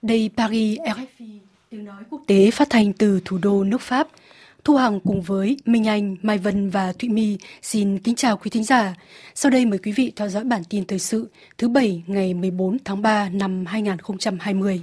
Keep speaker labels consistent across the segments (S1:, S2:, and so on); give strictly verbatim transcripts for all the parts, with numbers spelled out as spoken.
S1: Đây Paris, rờ ép pê, tiếng nói quốc tế phát thanh từ thủ đô nước Pháp. Thu Hằng cùng với Minh Anh, Mai Vân và Thụy My xin kính chào quý thính giả. Sau đây mời quý vị theo dõi bản tin thời sự thứ Bảy ngày mười bốn tháng ba năm hai nghìn không trăm hai mươi.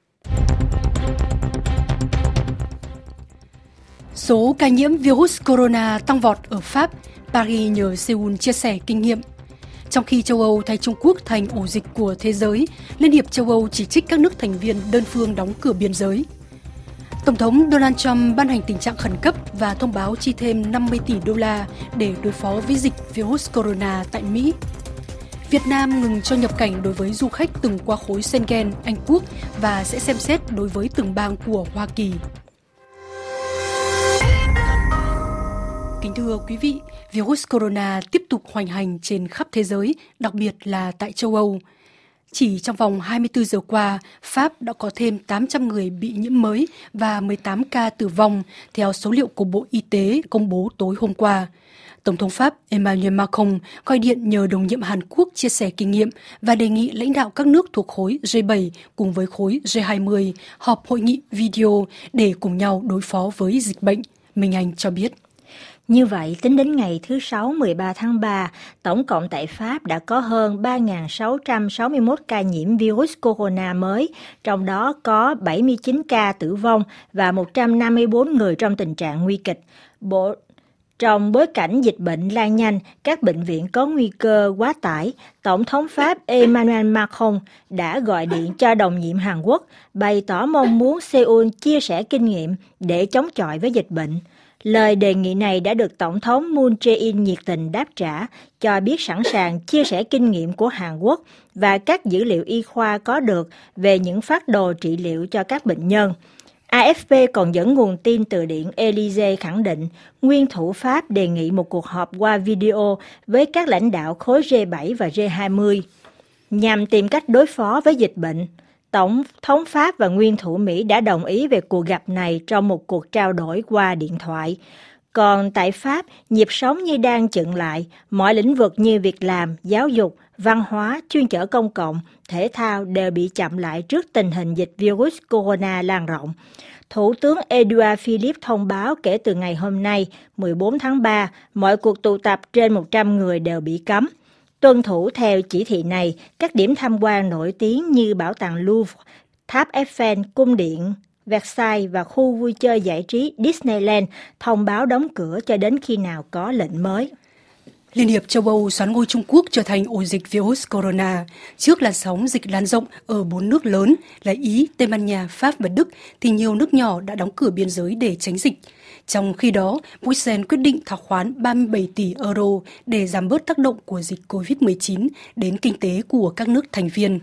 S1: Số ca nhiễm virus corona tăng vọt ở Pháp, Paris nhờ Seoul chia sẻ kinh nghiệm. Trong khi châu Âu thay Trung Quốc thành ổ dịch của thế giới, Liên hiệp châu Âu chỉ trích các nước thành viên đơn phương đóng cửa biên giới. Tổng thống Donald Trump ban hành tình trạng khẩn cấp và thông báo chi thêm năm mươi tỷ đô la để đối phó với dịch virus corona tại Mỹ. Việt Nam ngừng cho nhập cảnh đối với du khách từng qua khối Schengen, Anh Quốc và sẽ xem xét đối với từng bang của Hoa Kỳ. Kính thưa quý vị, virus corona tiếp tục hoành hành trên khắp thế giới, đặc biệt là tại châu Âu. Chỉ trong vòng hai mươi tư giờ qua, Pháp đã có thêm tám trăm người bị nhiễm mới và mười tám ca tử vong, theo số liệu của Bộ Y tế công bố tối hôm qua. Tổng thống Pháp Emmanuel Macron gọi điện nhờ đồng nhiệm Hàn Quốc chia sẻ kinh nghiệm và đề nghị lãnh đạo các nước thuộc khối G bảy cùng với khối G hai mươi họp hội nghị video để cùng nhau đối phó với dịch bệnh. Minh Anh cho biết.
S2: Như vậy, tính đến ngày thứ Sáu mười ba tháng ba, tổng cộng tại Pháp đã có hơn ba nghìn sáu trăm sáu mươi mốt ca nhiễm virus corona mới, trong đó có bảy mươi chín ca tử vong và một trăm năm mươi tư người trong tình trạng nguy kịch. Bộ Trong bối cảnh dịch bệnh lan nhanh, các bệnh viện có nguy cơ quá tải, Tổng thống Pháp Emmanuel Macron đã gọi điện cho đồng nhiệm Hàn Quốc, bày tỏ mong muốn Seoul chia sẻ kinh nghiệm để chống chọi với dịch bệnh. Lời đề nghị này đã được Tổng thống Moon Jae-in nhiệt tình đáp trả, cho biết sẵn sàng chia sẻ kinh nghiệm của Hàn Quốc và các dữ liệu y khoa có được về những phác đồ trị liệu cho các bệnh nhân. a ép pê còn dẫn nguồn tin từ Điện Élysée khẳng định, nguyên thủ Pháp đề nghị một cuộc họp qua video với các lãnh đạo khối G bảy và G hai mươi, nhằm tìm cách đối phó với dịch bệnh. Tổng thống Pháp và nguyên thủ Mỹ đã đồng ý về cuộc gặp này trong một cuộc trao đổi qua điện thoại. Còn tại Pháp, nhịp sống như đang chững lại, mọi lĩnh vực như việc làm, giáo dục, văn hóa, chuyên chở công cộng, thể thao đều bị chậm lại trước tình hình dịch virus corona lan rộng. Thủ tướng Edouard Philippe thông báo kể từ ngày hôm nay, mười bốn tháng ba, mọi cuộc tụ tập trên một trăm người đều bị cấm. Tuân thủ theo chỉ thị này, các điểm tham quan nổi tiếng như Bảo tàng Louvre, Tháp Eiffel, Cung điện Versailles và khu vui chơi giải trí Disneyland thông báo đóng cửa cho đến khi nào có lệnh mới.
S1: Liên hiệp châu Âu xoán ngôi Trung Quốc trở thành ổ dịch virus corona. Trước làn sóng dịch lan rộng ở bốn nước lớn là Ý, Tây Ban Nha, Pháp và Đức, thì nhiều nước nhỏ đã đóng cửa biên giới để tránh dịch. Trong khi đó, Bruxelles quyết định thả khoán ba mươi bảy tỷ euro để giảm bớt tác động của dịch covid mười chín đến kinh tế của các nước thành viên.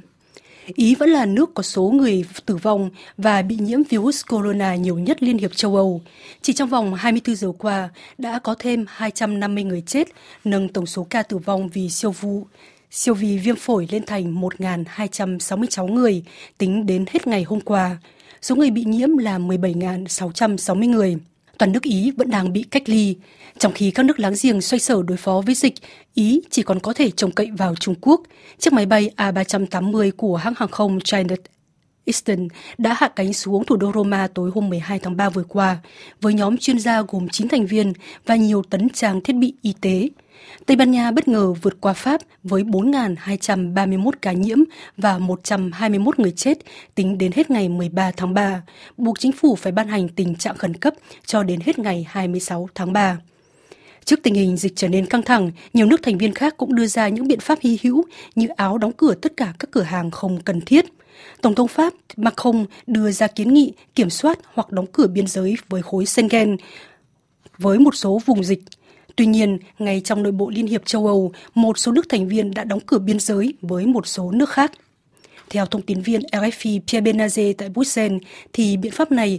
S1: Ý vẫn là nước có số người tử vong và bị nhiễm virus corona nhiều nhất Liên hiệp châu Âu. Chỉ trong vòng hai mươi tư giờ qua, đã có thêm hai trăm năm mươi người chết, nâng tổng số ca tử vong vì siêu vụ, siêu vi viêm phổi lên thành một nghìn hai trăm sáu mươi sáu người, tính đến hết ngày hôm qua. Số người bị nhiễm là mười bảy nghìn sáu trăm sáu mươi người. Toàn nước Ý vẫn đang bị cách ly. Trong khi các nước láng giềng xoay sở đối phó với dịch, Ý chỉ còn có thể trông cậy vào Trung Quốc. Chiếc máy bay A ba trăm tám mươi của hãng hàng không China Eastern đã hạ cánh xuống thủ đô Roma tối hôm mười hai tháng ba vừa qua, với nhóm chuyên gia gồm chín thành viên và nhiều tấn trang thiết bị y tế. Tây Ban Nha bất ngờ vượt qua Pháp với bốn nghìn hai trăm ba mươi mốt ca nhiễm và một trăm hai mươi mốt người chết tính đến hết ngày mười ba tháng ba, buộc chính phủ phải ban hành tình trạng khẩn cấp cho đến hết ngày hai mươi sáu tháng ba. Trước tình hình dịch trở nên căng thẳng, nhiều nước thành viên khác cũng đưa ra những biện pháp hy hữu như Áo đóng cửa tất cả các cửa hàng không cần thiết. Tổng thống Pháp Macron đưa ra kiến nghị kiểm soát hoặc đóng cửa biên giới với khối Schengen với một số vùng dịch. Tuy nhiên, ngay trong nội bộ Liên hiệp châu Âu, một số nước thành viên đã đóng cửa biên giới với một số nước khác. Theo thông tin viên rờ ép pê Pierre Benazet tại Bruxelles, thì biện pháp này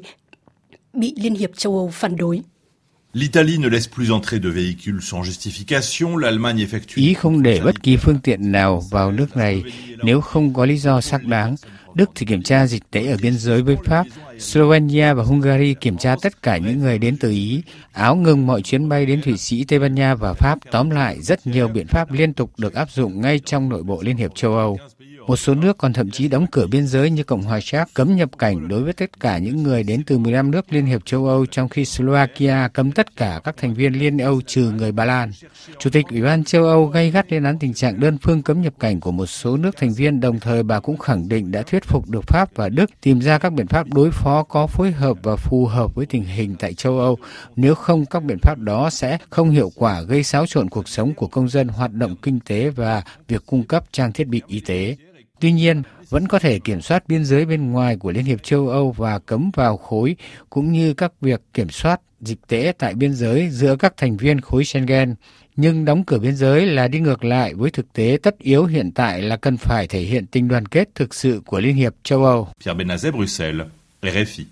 S1: bị Liên hiệp châu Âu phản đối.
S3: L'Italie ne laisse plus entrer de véhicules sans justification, l'Allemagne effectue...
S4: Ý không để bất kỳ phương tiện nào vào nước này nếu không có lý do xác đáng. Đức thì kiểm tra dịch tễ ở biên giới với Pháp, Slovenia và Hungary kiểm tra tất cả những người đến từ Ý, Áo ngừng mọi chuyến bay đến Thụy Sĩ, Tây Ban Nha và Pháp. Tóm lại, rất nhiều biện pháp liên tục được áp dụng ngay trong nội bộ Liên hiệp châu Âu. Một số nước còn thậm chí đóng cửa biên giới như Cộng hòa Séc, cấm nhập cảnh đối với tất cả những người đến từ mười lăm nước Liên hiệp châu Âu, trong khi Slovakia cấm tất cả các thành viên Liên Âu trừ người Ba Lan. Chủ tịch Ủy ban châu Âu gay gắt lên án tình trạng đơn phương cấm nhập cảnh của một số nước thành viên, đồng thời bà cũng khẳng định đã thuyết phục được Pháp và Đức tìm ra các biện pháp đối phó có phối hợp và phù hợp với tình hình tại châu Âu. Nếu không, các biện pháp đó sẽ không hiệu quả, gây xáo trộn cuộc sống của công dân, hoạt động kinh tế và việc cung cấp trang thiết bị y tế. Tuy nhiên, vẫn có thể kiểm soát biên giới bên ngoài của Liên hiệp châu Âu và cấm vào khối, cũng như các việc kiểm soát dịch tễ tại biên giới giữa các thành viên khối Schengen. Nhưng đóng cửa biên giới là đi ngược lại với thực tế tất yếu hiện tại là cần phải thể hiện tình đoàn kết thực sự của Liên hiệp châu Âu.
S3: Pierre Benazet, Bruxelles, R F I.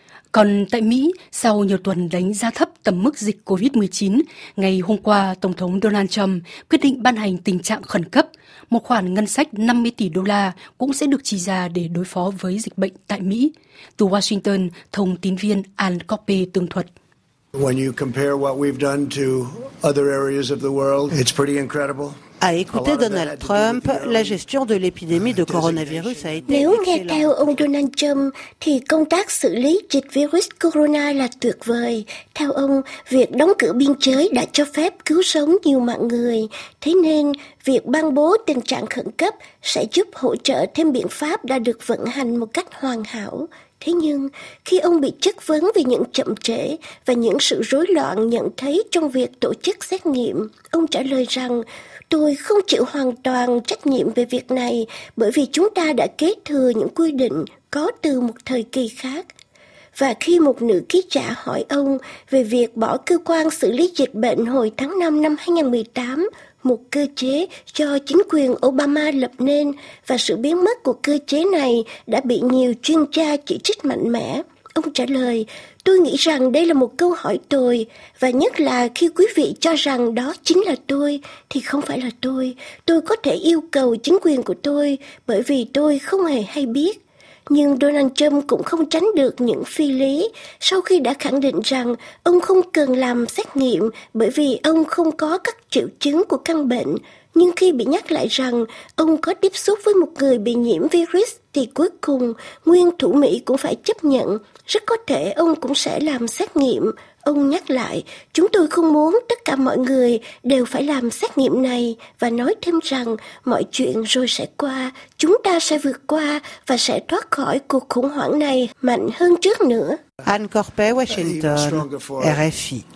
S1: Còn tại Mỹ, sau nhiều tuần đánh giá thấp tầm mức dịch covid mười chín, ngày hôm qua, Tổng thống Donald Trump quyết định ban hành tình trạng khẩn cấp. Một khoản ngân sách năm mươi tỷ đô la cũng sẽ được chi ra để đối phó với dịch bệnh tại Mỹ. Từ Washington, thông tin viên Ann Coppe tường thuật.
S5: When you compare what we've done to other areas of the world, it's pretty incredible.
S6: À écouter Donald Trump, la gestion de l'épidémie de coronavirus a été
S7: Nếu nghe theo ông Donald Trump thì công tác xử lý dịch virus corona là tuyệt vời. Theo ông, việc đóng cửa biên giới đã cho phép cứu sống nhiều mạng người. Thế nên, việc ban bố tình trạng khẩn cấp sẽ giúp hỗ trợ thêm biện pháp đã được vận hành một cách hoàn hảo. Thế nhưng, khi ông bị chất vấn về những chậm trễ và những sự rối loạn nhận thấy trong việc tổ chức xét nghiệm, ông trả lời rằng, tôi không chịu hoàn toàn trách nhiệm về việc này bởi vì chúng ta đã kế thừa những quy định có từ một thời kỳ khác. Và khi một nữ ký giả hỏi ông về việc bỏ cơ quan xử lý dịch bệnh hồi tháng năm năm hai không một tám, một cơ chế do chính quyền Obama lập nên, và sự biến mất của cơ chế này đã bị nhiều chuyên gia chỉ trích mạnh mẽ, ông trả lời, tôi nghĩ rằng đây là một câu hỏi tồi, và nhất là khi quý vị cho rằng đó chính là tôi, thì không phải là tôi. Tôi có thể yêu cầu chính quyền của tôi, bởi vì tôi không hề hay biết. Nhưng Donald Trump cũng không tránh được những phi lý sau khi đã khẳng định rằng ông không cần làm xét nghiệm bởi vì ông không có các triệu chứng của căn bệnh. Nhưng khi bị nhắc lại rằng ông có tiếp xúc với một người bị nhiễm virus thì cuối cùng nguyên thủ Mỹ cũng phải chấp nhận. Rất có thể ông cũng sẽ làm xét nghiệm. Ông nhắc lại, chúng tôi không muốn tất cả mọi người đều phải làm xét nghiệm này, và nói thêm rằng mọi chuyện rồi sẽ qua, chúng ta sẽ vượt qua và sẽ thoát khỏi cuộc khủng hoảng này mạnh hơn trước nữa.
S6: Ann Coppe, Washington, R F I.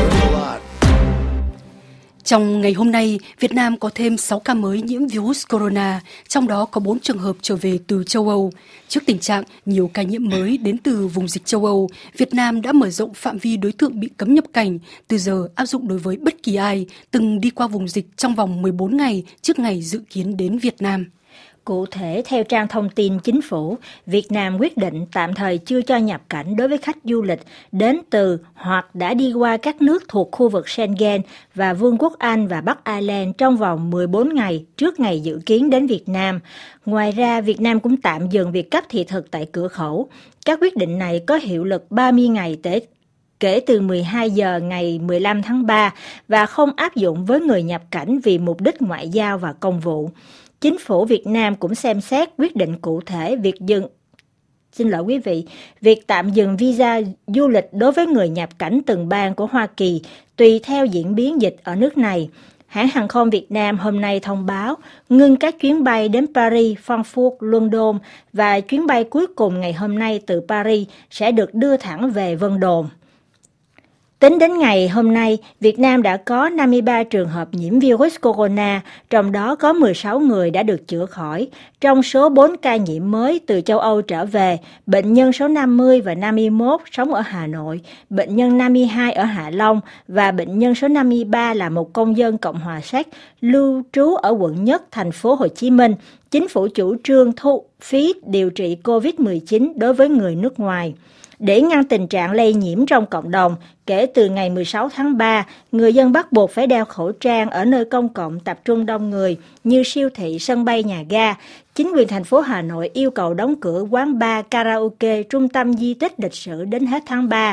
S1: Trong ngày hôm nay, Việt Nam có thêm sáu ca mới nhiễm virus corona, trong đó có bốn trường hợp trở về từ châu Âu. Trước tình trạng nhiều ca nhiễm mới đến từ vùng dịch châu Âu, Việt Nam đã mở rộng phạm vi đối tượng bị cấm nhập cảnh, từ giờ áp dụng đối với bất kỳ ai từng đi qua vùng dịch trong vòng mười bốn ngày trước ngày dự kiến đến Việt Nam.
S2: Cụ thể, theo trang thông tin chính phủ, Việt Nam quyết định tạm thời chưa cho nhập cảnh đối với khách du lịch đến từ hoặc đã đi qua các nước thuộc khu vực Schengen và Vương quốc Anh và Bắc Ireland trong vòng mười bốn ngày trước ngày dự kiến đến Việt Nam. Ngoài ra, Việt Nam cũng tạm dừng việc cấp thị thực tại cửa khẩu. Các quyết định này có hiệu lực ba mươi ngày để kể từ mười hai giờ ngày mười lăm tháng ba và không áp dụng với người nhập cảnh vì mục đích ngoại giao và công vụ. Chính phủ Việt Nam cũng xem xét quyết định cụ thể việc dừng Xin lỗi quý vị, việc tạm dừng visa du lịch đối với người nhập cảnh từng bang của Hoa Kỳ tùy theo diễn biến dịch ở nước này. Hãng hàng không Việt Nam hôm nay thông báo ngưng các chuyến bay đến Paris, Frankfurt, London và chuyến bay cuối cùng ngày hôm nay từ Paris sẽ được đưa thẳng về Vân Đồn. Tính đến ngày hôm nay, Việt Nam đã có năm mươi ba trường hợp nhiễm virus corona, trong đó có mười sáu người đã được chữa khỏi. Trong số bốn ca nhiễm mới từ châu Âu trở về, bệnh nhân số năm mươi và năm mươi mốt sống ở Hà Nội, bệnh nhân năm mươi hai ở Hạ Long và bệnh nhân số năm mươi ba là một công dân Cộng hòa Séc lưu trú ở quận Nhất, thành phố Hồ Chí Minh. Chính phủ chủ trương thu phí điều trị covid mười chín đối với người nước ngoài. Để ngăn tình trạng lây nhiễm trong cộng đồng, kể từ ngày mười sáu tháng ba, người dân bắt buộc phải đeo khẩu trang ở nơi công cộng tập trung đông người như siêu thị, sân bay, nhà ga. Chính quyền thành phố Hà Nội yêu cầu đóng cửa quán bar, karaoke, trung tâm di tích lịch sử đến hết tháng ba.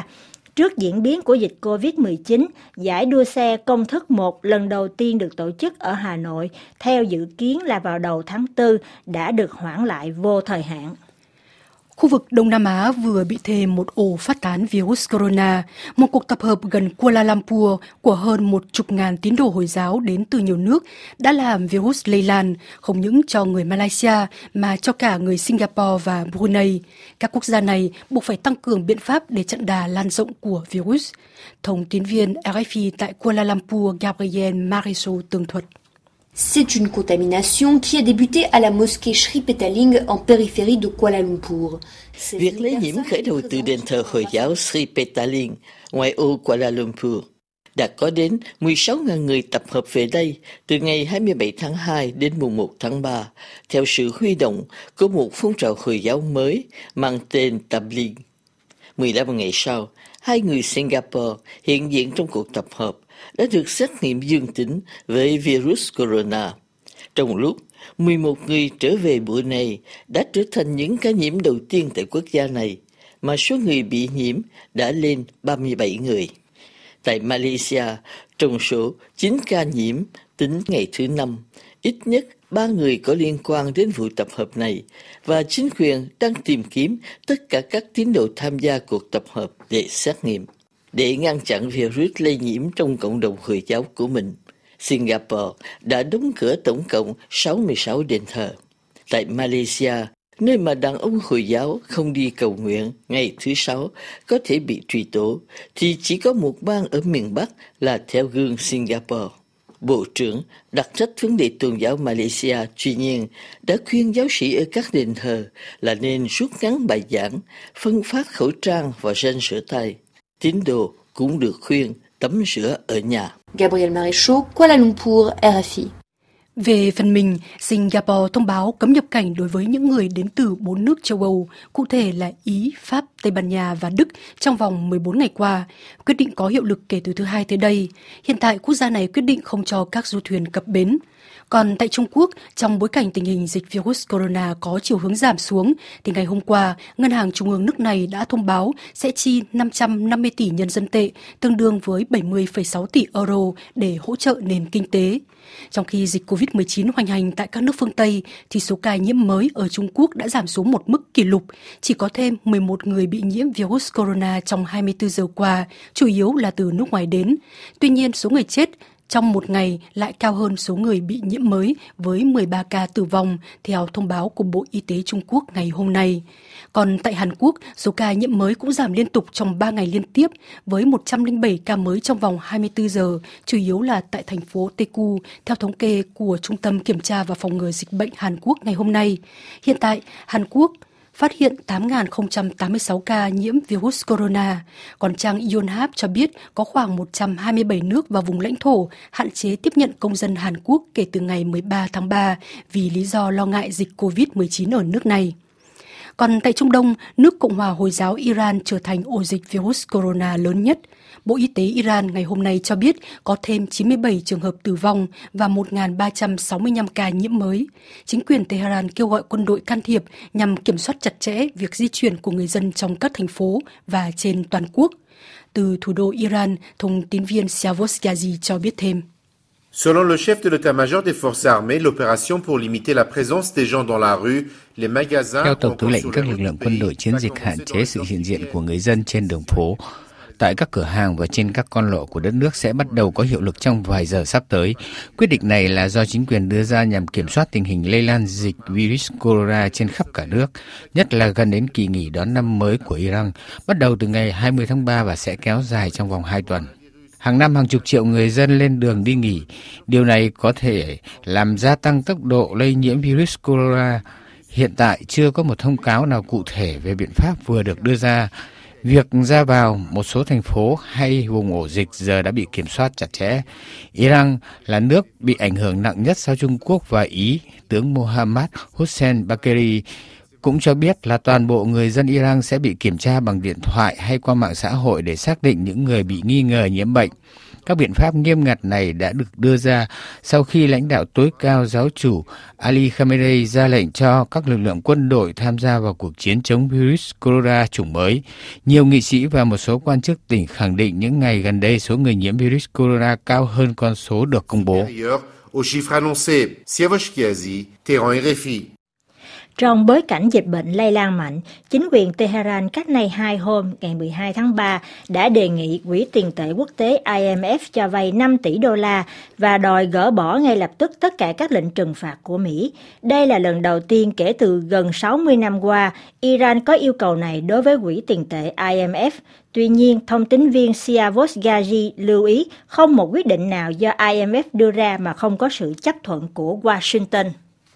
S2: Trước diễn biến của dịch covid mười chín, giải đua xe công thức một lần đầu tiên được tổ chức ở Hà Nội, theo dự kiến là vào đầu tháng tư, đã được hoãn lại vô thời hạn.
S1: Khu vực Đông Nam Á vừa bị thêm một ổ phát tán virus corona. Một cuộc tập hợp gần Kuala Lumpur của hơn một chục ngàn tín đồ Hồi giáo đến từ nhiều nước đã làm virus lây lan, không những cho người Malaysia mà cho cả người Singapore và Brunei. Các quốc gia này buộc phải tăng cường biện pháp để chặn đà lan rộng của virus. Thông tín viên R F I tại Kuala Lumpur Gabriel Mariso tường thuật.
S8: C'est une contamination qui a débuté à la mosquée Sri Petaling en périphérie de Kuala Lumpur.
S9: Việc lây nhiễm khởi đầu từ đền thờ Hồi giáo Sri Petaling, ngoại ô Kuala Lumpur. Đã có đến mười sáu nghìn người tập hợp về đây từ ngày hai mươi bảy tháng hai đến mùng một tháng ba, theo sự huy động của một phong trào Hồi giáo mới mang tên Tabligh. mười lăm ngày sau, hai người Singapore hiện diện trong cuộc tập hợp đã được xét nghiệm dương tính với virus corona. Trong lúc mười một người trở về Brunei đã trở thành những ca nhiễm đầu tiên tại quốc gia này, mà số người bị nhiễm đã lên ba mươi bảy người. Tại Malaysia, trong số chín ca nhiễm tính ngày thứ năm, ít nhất ba người có liên quan đến vụ tập hợp này, và chính quyền đang tìm kiếm tất cả các tín đồ tham gia cuộc tập hợp để xét nghiệm. Để ngăn chặn virus lây nhiễm trong cộng đồng Hồi giáo của mình, Singapore đã đóng cửa tổng cộng sáu mươi sáu đền thờ. Tại Malaysia, nơi mà đàn ông Hồi giáo không đi cầu nguyện ngày thứ Sáu có thể bị truy tố, thì chỉ có một bang ở miền Bắc là theo gương Singapore. Bộ trưởng đặc trách vấn đề tôn giáo Malaysia tuy nhiên đã khuyên giáo sĩ ở các đền thờ là nên rút ngắn bài giảng, phân phát khẩu trang và gel rửa tay. Tín đồ cũng được khuyên tắm rửa ở nhà.
S8: Gabriel Marichaux, Kuala Lumpur, R F I.
S1: Về phần mình, Singapore thông báo cấm nhập cảnh đối với những người đến từ bốn nước châu Âu, cụ thể là Ý, Pháp, Tây Ban Nha và Đức trong vòng mười bốn ngày qua. Quyết định có hiệu lực kể từ thứ Hai tới đây. Hiện tại, quốc gia này quyết định không cho các du thuyền cập bến. Còn tại Trung Quốc, trong bối cảnh tình hình dịch virus corona có chiều hướng giảm xuống, thì ngày hôm qua, Ngân hàng Trung ương nước này đã thông báo sẽ chi năm trăm năm mươi tỷ nhân dân tệ, tương đương với bảy mươi phẩy sáu tỷ euro để hỗ trợ nền kinh tế. Trong khi dịch covid mười chín hoành hành tại các nước phương Tây, thì số ca nhiễm mới ở Trung Quốc đã giảm xuống một mức kỷ lục, chỉ có thêm mười một người bị nhiễm virus corona trong hai mươi tư giờ qua, chủ yếu là từ nước ngoài đến. Tuy nhiên, số người chết trong một ngày lại cao hơn số người bị nhiễm mới với mười ba ca tử vong, theo thông báo của Bộ Y tế Trung Quốc ngày hôm nay. Còn tại Hàn Quốc, số ca nhiễm mới cũng giảm liên tục trong ba ngày liên tiếp với một trăm lẻ bảy ca mới trong vòng hai mươi tư giờ, chủ yếu là tại thành phố Daegu, theo thống kê của Trung tâm Kiểm tra và Phòng ngừa Dịch bệnh Hàn Quốc ngày hôm nay. Hiện tại, Hàn Quốc phát hiện tám nghìn không trăm tám mươi sáu ca nhiễm virus corona. Còn trang Yonhap cho biết có khoảng một trăm hai mươi bảy nước và vùng lãnh thổ hạn chế tiếp nhận công dân Hàn Quốc kể từ ngày mười ba tháng ba vì lý do lo ngại dịch covid mười chín ở nước này. Còn tại Trung Đông, nước Cộng hòa Hồi giáo Iran trở thành ổ dịch virus corona lớn nhất. Bộ Y tế Iran ngày hôm nay cho biết có thêm chín mươi bảy trường hợp tử vong và một nghìn ba trăm sáu mươi lăm ca nhiễm mới. Chính quyền Tehran kêu gọi quân đội can thiệp nhằm kiểm soát chặt chẽ việc di chuyển của người dân trong các thành phố và trên toàn quốc. Từ thủ đô Iran, thông tín viên Siavos Ghazi cho biết thêm.
S10: Selon le chef de l'état-major des forces armées, l'opération pour limiter la présence des gens dans la rue, les magasins...
S4: Theo Tổng tư lệnh các lực lượng quân đội, chiến dịch hạn chế sự hiện diện của người dân trên đường phố, tại các cửa hàng và trên các con lộ của đất nước sẽ bắt đầu có hiệu lực trong vài giờ sắp tới. Quyết định này là do chính quyền đưa ra nhằm kiểm soát tình hình lây lan dịch virus corona trên khắp cả nước, nhất là gần đến kỳ nghỉ đón năm mới của Iran, bắt đầu từ ngày hai mươi tháng ba và sẽ kéo dài trong vòng hai tuần. Hàng năm hàng chục triệu người dân lên đường đi nghỉ. Điều này có thể làm gia tăng tốc độ lây nhiễm virus corona. Hiện tại chưa có một thông cáo nào cụ thể về biện pháp vừa được đưa ra. Việc ra vào một số thành phố hay vùng ổ dịch giờ đã bị kiểm soát chặt chẽ. Iran là nước bị ảnh hưởng nặng nhất sau Trung Quốc và Ý. Tướng Mohammad Hossein Bakeri cũng cho biết là toàn bộ người dân Iran sẽ bị kiểm tra bằng điện thoại hay qua mạng xã hội để xác định những người bị nghi ngờ nhiễm bệnh. Các biện pháp nghiêm ngặt này đã được đưa ra sau khi lãnh đạo tối cao giáo chủ Ali Khamenei ra lệnh cho các lực lượng quân đội tham gia vào cuộc chiến chống virus corona chủng mới. Nhiều nghị sĩ và một số quan chức tỉnh khẳng định những ngày gần đây số người nhiễm virus corona cao hơn con số được công bố.
S2: Trong bối cảnh dịch bệnh lây lan mạnh, chính quyền Tehran cách nay hai hôm, ngày mười hai tháng ba, đã đề nghị Quỹ tiền tệ quốc tế I M F cho vay năm tỷ đô la và đòi gỡ bỏ ngay lập tức tất cả các lệnh trừng phạt của Mỹ. Đây là lần đầu tiên kể từ gần sáu mươi năm qua, Iran có yêu cầu này đối với Quỹ tiền tệ I M F. Tuy nhiên, thông tín viên Siavos Gaji lưu ý không một quyết định nào do I M F đưa ra mà không có sự chấp thuận của Washington.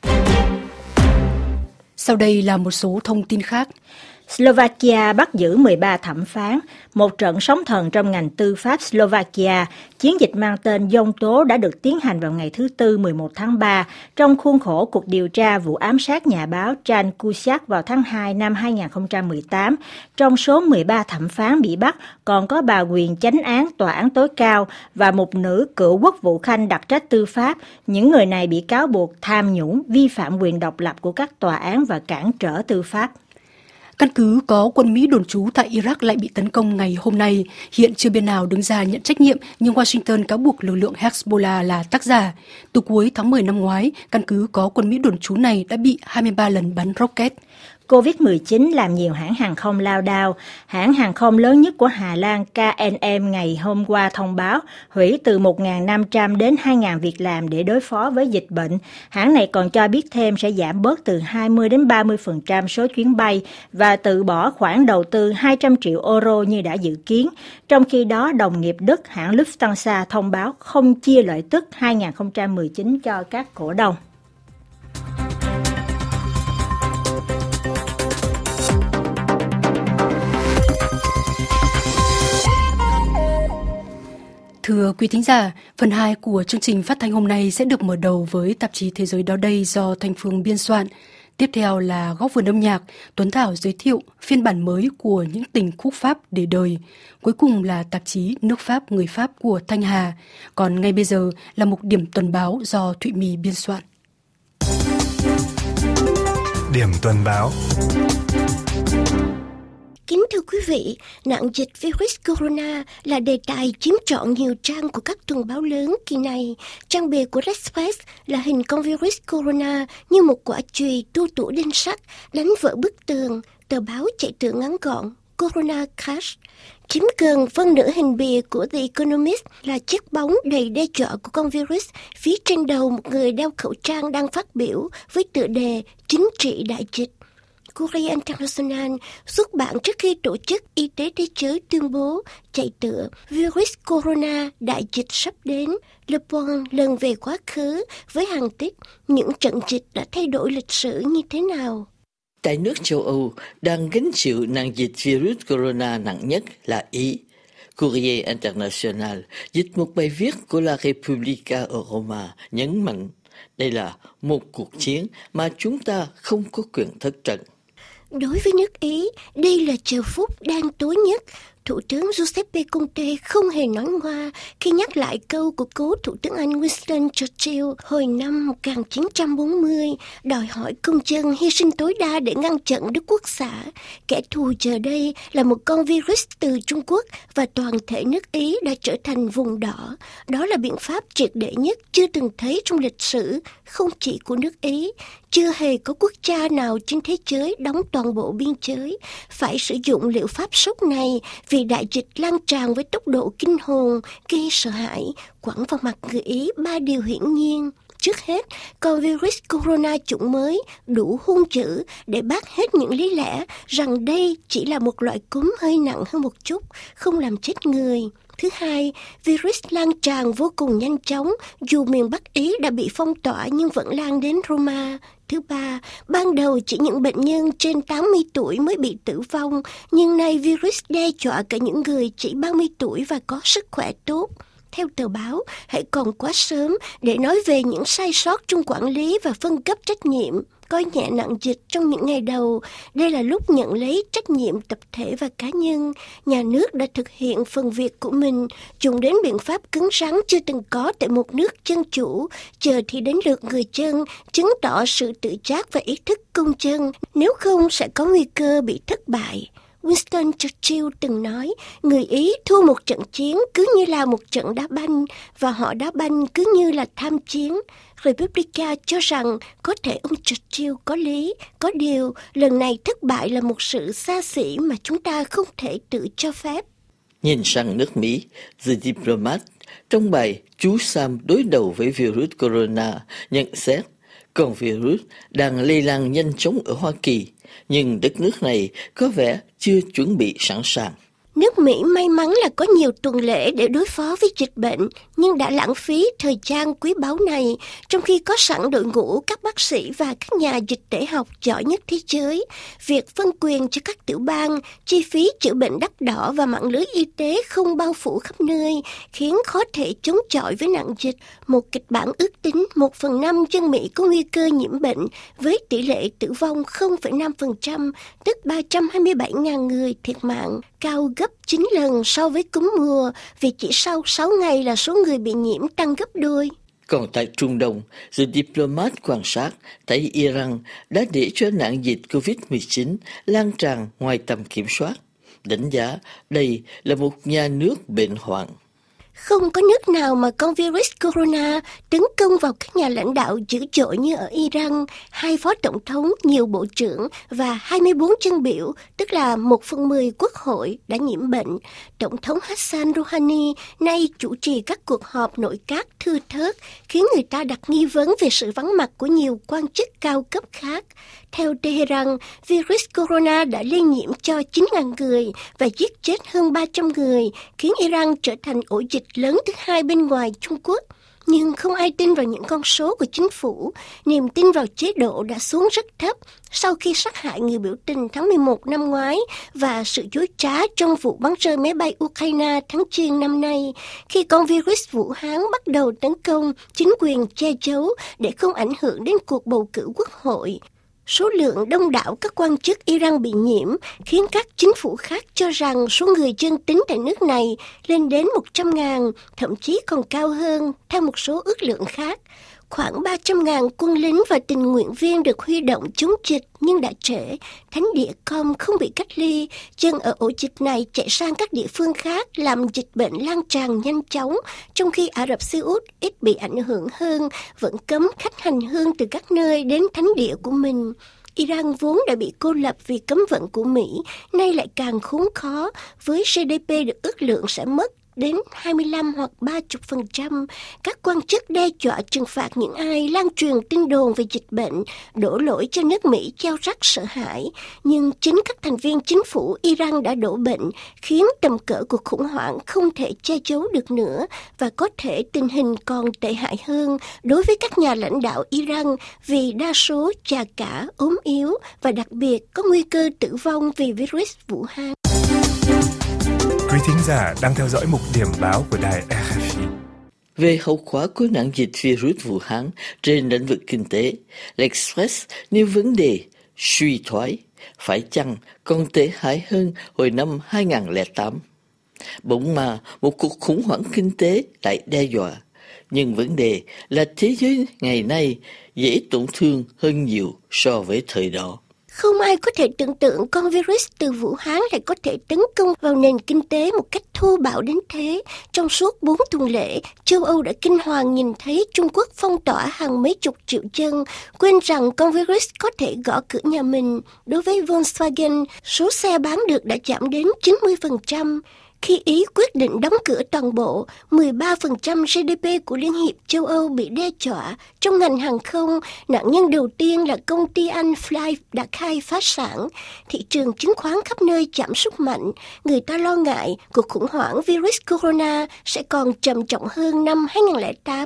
S1: Sau đây là một số thông tin khác.
S2: Slovakia bắt giữ mười ba thẩm phán, một trận sóng thần trong ngành tư pháp Slovakia. Chiến dịch mang tên Dông tố đã được tiến hành vào ngày thứ Tư mười một tháng ba trong khuôn khổ cuộc điều tra vụ ám sát nhà báo Jan Kuciak vào tháng hai năm hai không một tám. Trong số mười ba thẩm phán bị bắt còn có bà quyền chánh án tòa án tối cao và một nữ cựu quốc vụ khanh đặc trách tư pháp. Những người này bị cáo buộc tham nhũng, vi phạm quyền độc lập của các tòa án và cản trở tư pháp.
S1: Căn cứ có quân Mỹ đồn trú tại Iraq lại bị tấn công ngày hôm nay. Hiện chưa bên nào đứng ra nhận trách nhiệm, nhưng Washington cáo buộc lực lượng Hezbollah là tác giả. Từ cuối tháng mười năm ngoái, căn cứ có quân Mỹ đồn trú này đã bị hai mươi ba lần bắn rocket.
S2: covid mười chín làm nhiều hãng hàng không lao đao. Hãng hàng không lớn nhất của Hà Lan K L M ngày hôm qua thông báo hủy từ một nghìn năm trăm đến hai nghìn việc làm để đối phó với dịch bệnh. Hãng này còn cho biết thêm sẽ giảm bớt từ hai mươi đến ba mươi phần trăm số chuyến bay và từ bỏ khoản đầu tư hai trăm triệu euro như đã dự kiến. Trong khi đó, đồng nghiệp Đức hãng Lufthansa thông báo không chia lợi tức hai không một chín cho các cổ đông.
S1: Thưa quý thính giả, phần hai của chương trình phát thanh hôm nay sẽ được mở đầu với tạp chí Thế giới đó đây do Thanh Phương biên soạn. Tiếp theo là góc vườn âm nhạc, Tuấn Thảo giới thiệu phiên bản mới của những tình khúc Pháp để đời. Cuối cùng là tạp chí Nước Pháp Người Pháp của Thanh Hà. Còn ngay bây giờ là mục điểm tuần báo do Thụy Mì biên soạn.
S11: Điểm tuần báo.
S7: Kính thưa quý vị, nạn dịch virus corona là đề tài chiếm trọn nhiều trang của các tuần báo lớn kỳ này. Trang bìa của L'Express là hình con virus corona như một quả chùy tua tủa đinh sắt đánh vỡ bức tường. Tờ báo chạy tựa ngắn gọn Corona Crash. Chiếm gần phân nửa hình bìa của The Economist là chiếc bóng đầy đe dọa của con virus. Phía trên đầu một người đeo khẩu trang đang phát biểu với tựa đề chính trị đại dịch. Courrier International xuất bản trước khi Tổ chức Y tế Thế giới tuyên bố chạy tựa virus corona đại dịch sắp đến. Le Point lần về quá khứ với hàng tích những trận dịch đã thay đổi lịch sử như thế nào.
S9: Tại nước châu Âu đang gánh chịu nạn dịch virus corona nặng nhất là Ý. Courrier International dịch một bài viết của La Repubblica ở Roma nhấn mạnh đây là một cuộc chiến mà chúng ta không có quyền thất trận.
S7: Đối với nước Ý, đây là giờ phút đang tối nhất. Thủ tướng Giuseppe Conte không hề nói ngoa khi nhắc lại câu của cố Thủ tướng Anh Winston Churchill hồi năm một nghìn chín trăm bốn mươi, đòi hỏi công dân hy sinh tối đa để ngăn chặn Đức Quốc xã. Kẻ thù giờ đây là một con virus từ Trung Quốc và toàn thể nước Ý đã trở thành vùng đỏ. Đó là biện pháp triệt để nhất chưa từng thấy trong lịch sử, không chỉ của nước Ý. Chưa hề có quốc gia nào trên thế giới đóng toàn bộ biên giới phải sử dụng liệu pháp sốc này vì đại dịch lan tràn với tốc độ kinh hồn, gây sợ hãi, quẳng vào mặt người Ý ba điều hiển nhiên. Trước hết, con virus corona chủng mới đủ hung dữ để bác hết những lý lẽ rằng đây chỉ là một loại cúm hơi nặng hơn một chút, không làm chết người. Thứ hai, virus lan tràn vô cùng nhanh chóng, dù miền Bắc Ý đã bị phong tỏa nhưng vẫn lan đến Roma. Thứ ba, ban đầu chỉ những bệnh nhân trên tám mươi tuổi mới bị tử vong, nhưng nay virus đe dọa cả những người chỉ ba mươi tuổi và có sức khỏe tốt. theo tờ báo, hãy còn quá sớm để nói về những sai sót trong quản lý và phân cấp trách nhiệm, coi nhẹ nặng dịch trong những ngày đầu. Đây là lúc nhận lấy trách nhiệm tập thể và cá nhân. Nhà nước đã thực hiện phần việc của mình, dùng đến biện pháp cứng rắn chưa từng có tại một nước dân chủ. Giờ thì đến lượt người dân chứng tỏ sự tự giác và ý thức công dân, nếu không sẽ có nguy cơ bị thất bại. Winston Churchill từng nói, người Ý thua một trận chiến cứ như là một trận đá banh, và họ đá banh cứ như là tham chiến. Republica cho rằng có thể ông Churchill có lý, có điều lần này thất bại là một sự xa xỉ mà chúng ta không thể tự cho phép.
S9: Nhìn sang nước Mỹ, The Diplomat, trong bài Chú Sam đối đầu với virus corona, nhận xét, con virus đang lây lan nhanh chóng ở Hoa Kỳ, nhưng đất nước này có vẻ chưa chuẩn bị sẵn sàng.
S7: Nước Mỹ may mắn là có nhiều tuần lễ để đối phó với dịch bệnh, nhưng đã lãng phí thời gian quý báu này, trong khi có sẵn đội ngũ các bác sĩ và các nhà dịch tễ học giỏi nhất thế giới. Việc phân quyền cho các tiểu bang, chi phí chữa bệnh đắt đỏ và mạng lưới y tế không bao phủ khắp nơi, khiến khó thể chống chọi với nạn dịch. Một kịch bản ước tính một phần năm dân Mỹ có nguy cơ nhiễm bệnh, với tỷ lệ tử vong không phẩy năm phần trăm, tức ba trăm hai mươi bảy nghìn người thiệt mạng, cao gấp chín lần so với cúm mùa, vì chỉ sau sáu ngày là số người bị nhiễm tăng gấp đôi.
S9: Còn tại Trung Đông, The Diplomat quan sát thấy Iran đã để cho nạn dịch covid mười chín lan tràn ngoài tầm kiểm soát, đánh giá đây là một nhà nước bệnh hoạn.
S7: Không có nước nào mà con virus corona tấn công vào các nhà lãnh đạo dữ dội như ở Iran, hai phó tổng thống, nhiều bộ trưởng và hai mươi bốn dân biểu, tức là một phần mười quốc hội đã nhiễm bệnh. Tổng thống Hassan Rouhani nay chủ trì các cuộc họp nội các thưa thớt, khiến người ta đặt nghi vấn về sự vắng mặt của nhiều quan chức cao cấp khác. Theo Tehran, virus corona đã lây nhiễm cho chín nghìn người và giết chết hơn ba trăm người, khiến Iran trở thành ổ dịch lớn thứ hai bên ngoài Trung Quốc. Nhưng không ai tin vào những con số của chính phủ. Niềm tin vào chế độ đã xuống rất thấp sau khi sát hại người biểu tình tháng mười một năm ngoái và sự dối trá trong vụ bắn rơi máy bay Ukraine tháng Giêng năm nay. Khi con virus Vũ Hán bắt đầu tấn công, chính quyền che giấu để không ảnh hưởng đến cuộc bầu cử quốc hội. Số lượng đông đảo các quan chức Iran bị nhiễm khiến các chính phủ khác cho rằng số người dương tính tại nước này lên đến một trăm nghìn, thậm chí còn cao hơn theo một số ước lượng khác. Khoảng ba trăm nghìn quân lính và tình nguyện viên được huy động chống dịch nhưng đã trễ. Thánh địa Com không bị cách ly, dân ở ổ dịch này chạy sang các địa phương khác làm dịch bệnh lan tràn nhanh chóng, trong khi Ả Rập Xê Út ít bị ảnh hưởng hơn, vẫn cấm khách hành hương từ các nơi đến thánh địa của mình. Iran vốn đã bị cô lập vì cấm vận của Mỹ, nay lại càng khốn khó, với giê đê pê được ước lượng sẽ mất đến hai mươi lăm hoặc ba mươi phần trăm. Các quan chức đe dọa trừng phạt những ai lan truyền tin đồn về dịch bệnh, đổ lỗi cho nước Mỹ gieo rắc sợ hãi. Nhưng chính các thành viên chính phủ Iran đã đổ bệnh, khiến tầm cỡ của khủng hoảng không thể che giấu được nữa, và có thể tình hình còn tệ hại hơn đối với các nhà lãnh đạo Iran vì đa số già cả, ốm yếu và đặc biệt có nguy cơ tử vong vì virus Vũ Hán.
S11: Quý thính giả đang theo dõi mục điểm báo của đài rờ ép i.
S9: Về hậu quả của nạn dịch virus Vũ Hán trên lĩnh vực kinh tế, L'Express nêu vấn đề suy thoái, phải chăng còn tệ hại hơn hồi năm hai không không tám. Bỗng mà một cuộc khủng hoảng kinh tế lại đe dọa, nhưng vấn đề là thế giới ngày nay dễ tổn thương hơn nhiều so với thời đó.
S7: Không ai có thể tưởng tượng con virus từ Vũ Hán lại có thể tấn công vào nền kinh tế một cách thô bạo đến thế. Trong suốt bốn tuần lễ, châu Âu đã kinh hoàng nhìn thấy Trung Quốc phong tỏa hàng mấy chục triệu dân, quên rằng con virus có thể gõ cửa nhà mình. Đối với Volkswagen, số xe bán được đã giảm đến chín mươi phần trăm. Khi Ý quyết định đóng cửa toàn bộ, mười ba phần trăm giê đê pê của Liên hiệp châu Âu bị đe dọa. Trong ngành hàng không, nạn nhân đầu tiên là công ty Anh Fly đã khai phá sản. Thị trường chứng khoán khắp nơi giảm sút mạnh. Người ta lo ngại cuộc khủng hoảng virus corona sẽ còn trầm trọng hơn năm hai không không tám.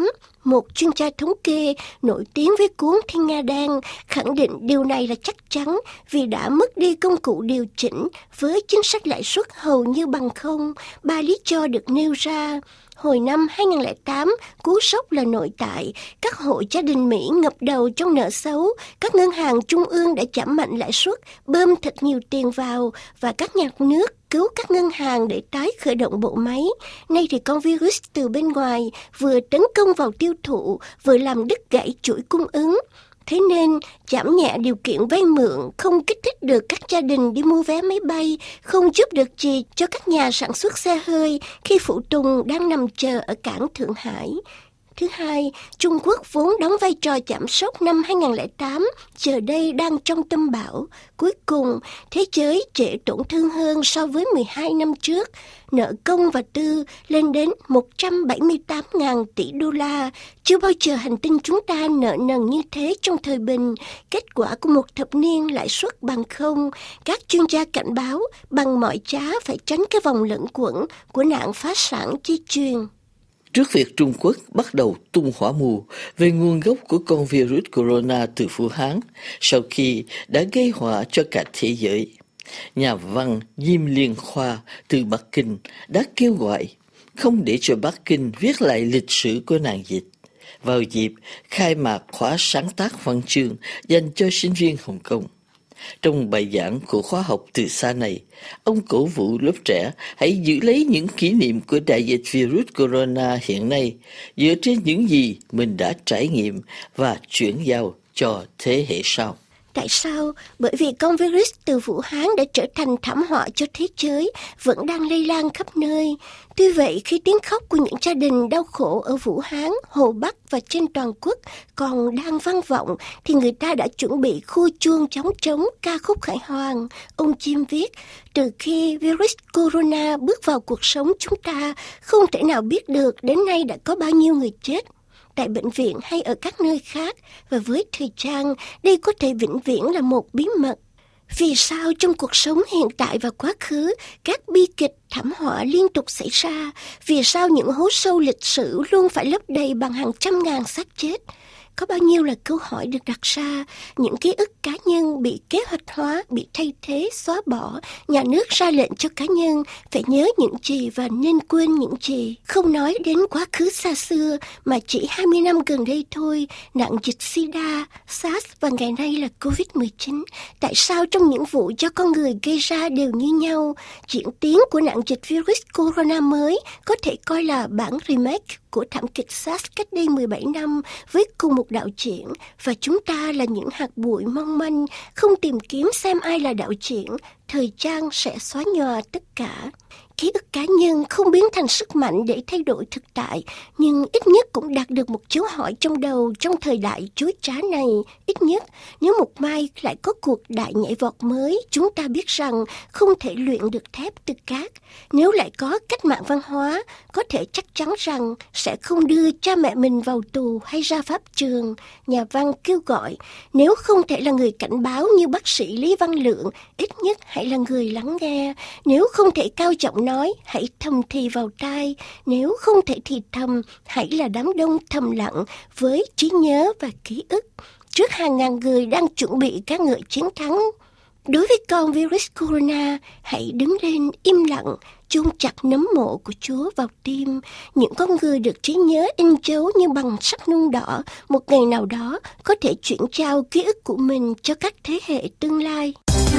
S7: một chuyên gia thống kê nổi tiếng với cuốn Thiên Nga Đan, khẳng định điều này là chắc chắn vì đã mất đi công cụ điều chỉnh với chính sách lãi suất hầu như bằng không. Ba lý do được nêu ra. Hồi năm hai không không tám, cú sốc là nội tại, các hộ gia đình Mỹ ngập đầu trong nợ xấu, các ngân hàng trung ương đã giảm mạnh lãi suất, bơm thật nhiều tiền vào và các nhà nước cứu các ngân hàng để tái khởi động bộ máy. Nay thì con virus từ bên ngoài vừa tấn công vào tiêu thụ, vừa làm đứt gãy chuỗi cung ứng. Thế nên, giảm nhẹ điều kiện vay mượn không kích thích được các gia đình đi mua vé máy bay, không giúp được gì cho các nhà sản xuất xe hơi khi phụ tùng đang nằm chờ ở cảng Thượng Hải. Thứ hai, Trung Quốc vốn đóng vai trò giảm sốc năm hai không không tám, giờ đây đang trong tâm bão. Cuối cùng, thế giới trễ tổn thương hơn so với mười hai năm trước. Nợ công và tư lên đến một trăm bảy mươi tám nghìn tỷ đô la. Chưa bao giờ hành tinh chúng ta nợ nần như thế trong thời bình. Kết quả của một thập niên lãi suất bằng không. Các chuyên gia cảnh báo bằng mọi giá phải tránh cái vòng lẩn quẩn của nạn phá sản chi truyền.
S9: Trước việc Trung Quốc bắt đầu tung hỏa mù về nguồn gốc của con virus corona từ Vũ Hán sau khi đã gây họa cho cả thế giới, nhà văn Diêm Liên Khoa từ Bắc Kinh đã kêu gọi không để cho Bắc Kinh viết lại lịch sử của nạn dịch. Vào dịp khai mạc khóa sáng tác văn chương dành cho sinh viên Hồng Kông, trong bài giảng của khóa học từ xa này, ông cổ vũ lớp trẻ hãy giữ lấy những kỷ niệm của đại dịch virus corona hiện nay dựa trên những gì mình đã trải nghiệm và chuyển giao cho thế hệ sau.
S7: Tại sao? Bởi vì con virus từ Vũ Hán đã trở thành thảm họa cho thế giới, vẫn đang lây lan khắp nơi. Tuy vậy, khi tiếng khóc của những gia đình đau khổ ở Vũ Hán, Hồ Bắc và trên toàn quốc còn đang vang vọng, thì người ta đã chuẩn bị khu chuông trống trống ca khúc khải hoàn. Ông Chim viết, từ khi virus corona bước vào cuộc sống chúng ta, không thể nào biết được đến nay đã có bao nhiêu người chết tại bệnh viện hay ở các nơi khác, và với thời trang, đây có thể vĩnh viễn là một bí mật. Vì sao trong cuộc sống hiện tại và quá khứ, các bi kịch, thảm họa liên tục xảy ra? Vì sao những hố sâu lịch sử luôn phải lấp đầy bằng hàng trăm ngàn xác chết? Có bao nhiêu là câu hỏi được đặt ra, những ký ức cá nhân bị kế hoạch hóa, bị thay thế, xóa bỏ, nhà nước ra lệnh cho cá nhân phải nhớ những gì và nên quên những gì. Không nói đến quá khứ xa xưa mà chỉ hai mươi năm gần đây thôi, nạn dịch SIDA, SARS và ngày nay là covid mười chín. Tại sao trong những vụ do con người gây ra đều như nhau? Diễn tiến của nạn dịch virus corona mới có thể coi là bản remake của thảm kịch SARS cách đây mười bảy năm với cùng một đạo diễn, và chúng ta là những hạt bụi mong manh, không tìm kiếm xem ai là đạo diễn, thời gian sẽ xóa nhòa tất cả. Ký ức cá nhân không biến thành sức mạnh để thay đổi thực tại, nhưng ít nhất cũng đạt được một dấu hỏi trong đầu trong thời đại chối trá này. Ít nhất, nếu một mai lại có cuộc đại nhảy vọt mới, chúng ta biết rằng không thể luyện được thép từ cát. Nếu lại có cách mạng văn hóa, có thể chắc chắn rằng sẽ không đưa cha mẹ mình vào tù hay ra pháp trường. Nhà văn kêu gọi, nếu không thể là người cảnh báo như bác sĩ Lý Văn Lượng, ít nhất hãy là người lắng nghe. Nếu không thể cao giọng nói, hãy thầm thì vào tai. Nếu không thể thì thầm, hãy là đám đông thầm lặng với trí nhớ và ký ức. Trước hàng ngàn người đang chuẩn bị ca ngợi chiến thắng, đối với con virus corona, hãy đứng lên im lặng, chôn chặt nấm mộ của Chúa vào tim. Những con người được trí nhớ in dấu như bằng sắt nung đỏ, một ngày nào đó có thể chuyển trao ký ức của mình cho các thế hệ tương lai.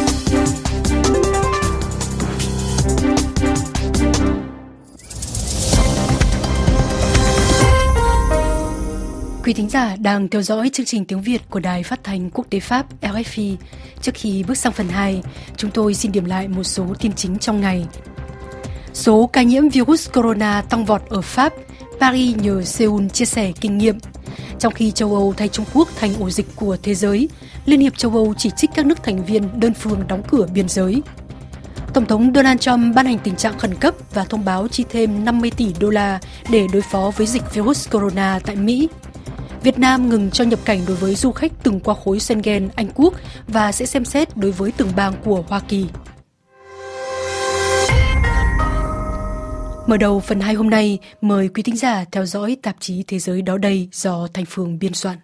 S1: Quý thính giả đang theo dõi chương trình tiếng Việt của Đài Phát thanh Quốc tế Pháp R F I. Trước khi bước sang phần hai, chúng tôi xin điểm lại một số tin chính trong ngày. Số ca nhiễm virus corona tăng vọt ở Pháp, Paris nhờ Seoul chia sẻ kinh nghiệm. Trong khi châu Âu thay Trung Quốc thành ổ dịch của thế giới, Liên hiệp châu Âu chỉ trích các nước thành viên đơn phương đóng cửa biên giới. Tổng thống Donald Trump ban hành tình trạng khẩn cấp và thông báo chi thêm năm mươi tỷ đô la để đối phó với dịch virus corona tại Mỹ. Việt Nam ngừng cho nhập cảnh đối với du khách từng qua khối Schengen Anh Quốc và sẽ xem xét đối với từng bang của Hoa Kỳ. Mở đầu phần hai hôm nay, mời quý thính giả theo dõi tạp chí Thế giới đó đây do Thành Phương biên soạn.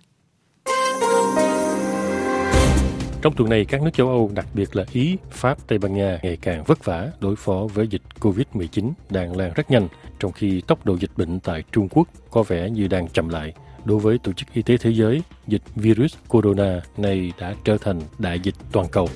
S12: Trong tuần này, các nước châu Âu, đặc biệt là Ý, Pháp, Tây Ban Nha ngày càng vất vả đối phó với dịch covid mười chín đang lan rất nhanh, trong khi tốc độ dịch bệnh tại Trung Quốc có vẻ như đang chậm lại. Đối với Tổ chức Y tế Thế giới, dịch virus corona này đã trở thành đại dịch toàn cầu.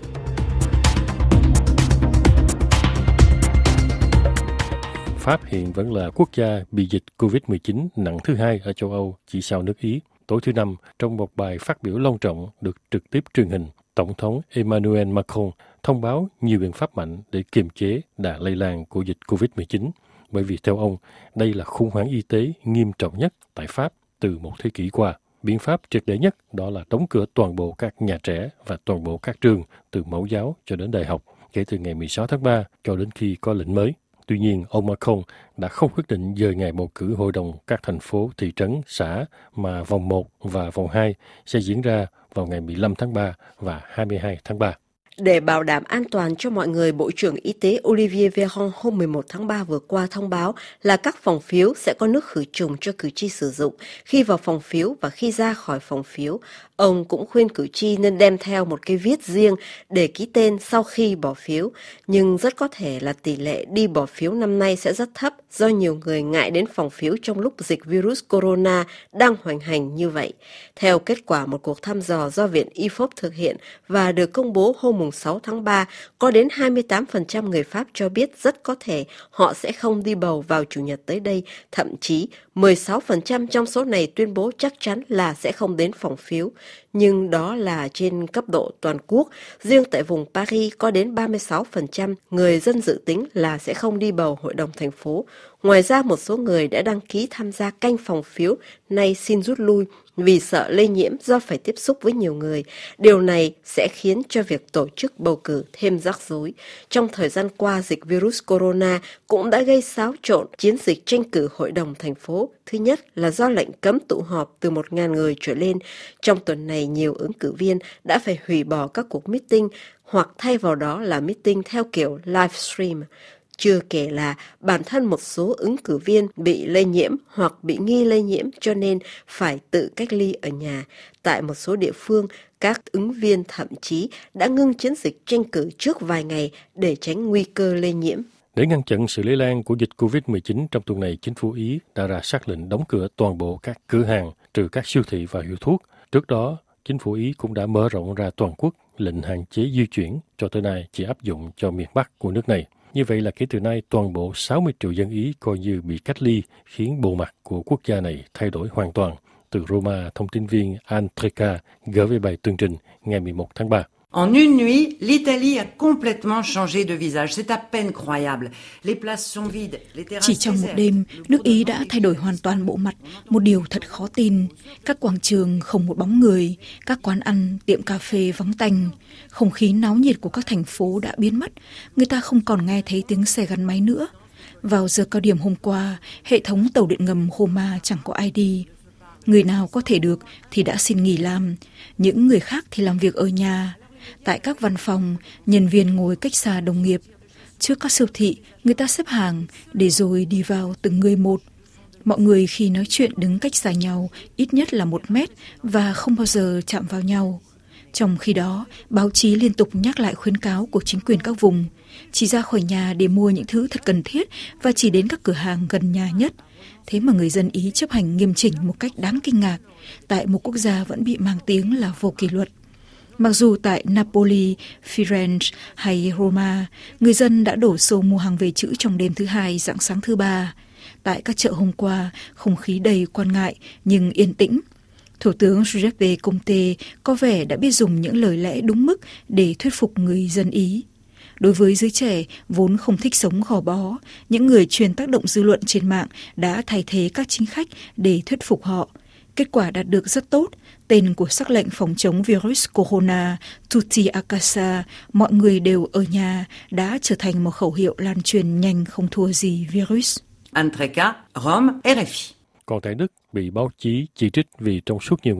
S12: Pháp hiện vẫn là quốc gia bị dịch covid mười chín nặng thứ hai ở châu Âu, chỉ sau nước Ý. Tối thứ Năm, trong một bài phát biểu long trọng được trực tiếp truyền hình, Tổng thống Emmanuel Macron thông báo nhiều biện pháp mạnh để kiềm chế đà lây lan của dịch covid mười chín, bởi vì theo ông, đây là khủng hoảng y tế nghiêm trọng nhất tại Pháp từ một thế kỷ qua. Biện pháp triệt để nhất đó là đóng cửa toàn bộ các nhà trẻ và toàn bộ các trường từ mẫu giáo cho đến đại học kể từ ngày mười sáu tháng ba cho đến khi có lệnh mới. Tuy nhiên, ông Macron đã không quyết định dời ngày bầu cử hội đồng các thành phố, thị trấn, xã mà vòng một và vòng hai sẽ diễn ra vào ngày mười lăm tháng ba và hai mươi hai tháng ba.
S6: Để bảo đảm an toàn cho mọi người, Bộ trưởng Y tế Olivier Véran hôm mười một tháng ba vừa qua thông báo là các phòng phiếu sẽ có nước khử trùng cho cử tri sử dụng khi vào phòng phiếu và khi ra khỏi phòng phiếu. Ông cũng khuyên cử tri nên đem theo một cái viết riêng để ký tên sau khi bỏ phiếu. Nhưng rất có thể là tỷ lệ đi bỏ phiếu năm nay sẽ rất thấp do nhiều người ngại đến phòng phiếu trong lúc dịch virus corona đang hoành hành như vậy. Theo kết quả một cuộc thăm dò do Viện i ép o pê thực hiện và được công bố hôm sáu tháng ba, có đến hai mươi tám phần trăm người Pháp cho biết rất có thể họ sẽ không đi bầu vào Chủ nhật tới đây. Thậm chí, mười sáu phần trăm trong số này tuyên bố chắc chắn là sẽ không đến phòng phiếu. Nhưng đó là trên cấp độ toàn quốc. Riêng tại vùng Paris có đến ba mươi sáu phần trăm người dân dự tính là sẽ không đi bầu hội đồng thành phố. Ngoài ra, một số người đã đăng ký tham gia canh phòng phiếu nay xin rút lui vì sợ lây nhiễm do phải tiếp xúc với nhiều người. Điều này sẽ khiến cho việc tổ chức bầu cử thêm rắc rối. Trong thời gian qua, dịch virus corona cũng đã gây xáo trộn chiến dịch tranh cử hội đồng thành phố. Thứ nhất là do lệnh cấm tụ họp từ một nghìn người trở lên. Trong tuần này, nhiều ứng cử viên đã phải hủy bỏ các cuộc meeting hoặc thay vào đó là meeting theo kiểu livestream. Chưa kể là bản thân một số ứng cử viên bị lây nhiễm hoặc bị nghi lây nhiễm cho nên phải tự cách ly ở nhà. Tại một số địa phương, các ứng viên thậm chí đã ngưng chiến dịch tranh cử trước vài ngày để tránh nguy cơ lây nhiễm.
S12: Để ngăn chặn sự lây lan của dịch covid mười chín, trong tuần này, chính phủ Ý đã ra sắc lệnh đóng cửa toàn bộ các cửa hàng, trừ các siêu thị và hiệu thuốc. Trước đó, chính phủ Ý cũng đã mở rộng ra toàn quốc lệnh hạn chế di chuyển, cho tới nay chỉ áp dụng cho miền Bắc của nước này. Như vậy là kể từ nay, toàn bộ sáu mươi triệu dân Ý coi như bị cách ly, khiến bộ mặt của quốc gia này thay đổi hoàn toàn. Từ Roma, thông tin viên Anne Treca gửi về bài tường trình ngày mười một tháng ba.
S13: En une nuit, l'Italie a complètement changé de visage. C'est à peine croyable. Les places sont vides.
S14: Chỉ trong một đêm, nước Ý đã thay đổi hoàn toàn bộ mặt, một điều thật khó tin. Các quảng trường không một bóng người, các quán ăn, tiệm cà phê vắng tanh. Không khí náo nhiệt của các thành phố đã biến mất, người ta không còn nghe thấy tiếng xe gắn máy nữa. Vào giờ cao điểm hôm qua, hệ thống tàu điện ngầm Roma chẳng có ai đi. Người nào có thể được thì đã xin nghỉ làm, những người khác thì làm việc ở nhà. Tại các văn phòng, nhân viên ngồi cách xa đồng nghiệp. Trước các siêu thị, người ta xếp hàng để rồi đi vào từng người một. Mọi người khi nói chuyện đứng cách xa nhau ít nhất là một mét và không bao giờ chạm vào nhau. Trong khi đó, báo chí liên tục nhắc lại khuyến cáo của chính quyền các vùng. Chỉ ra khỏi nhà để mua những thứ thật cần thiết và chỉ đến các cửa hàng gần nhà nhất. Thế mà người dân Ý chấp hành nghiêm chỉnh một cách đáng kinh ngạc, tại một quốc gia vẫn bị mang tiếng là vô kỷ luật. Mặc dù tại Napoli, Firenze hay Roma, người dân đã đổ xô mua hàng về trữ trong đêm thứ hai, rạng sáng thứ ba. Tại các chợ hôm qua, không khí đầy quan ngại nhưng yên tĩnh. Thủ tướng Giuseppe Conte có vẻ đã biết dùng những lời lẽ đúng mức để thuyết phục người dân Ý. Đối với giới trẻ vốn không thích sống gò bó, những người truyền tác động dư luận trên mạng đã thay thế các chính khách để thuyết phục họ. Kết quả đạt được rất tốt. Tên của sắc lệnh phòng chống virus corona, Tutti a casa, mọi người đều ở nhà, đã trở thành một khẩu hiệu lan truyền nhanh không thua gì virus.
S13: Anne Treca, Rome, rờ ép i.
S12: Còn tại Đức, bị báo chí chỉ trích vì trong suốt nhiều ngày,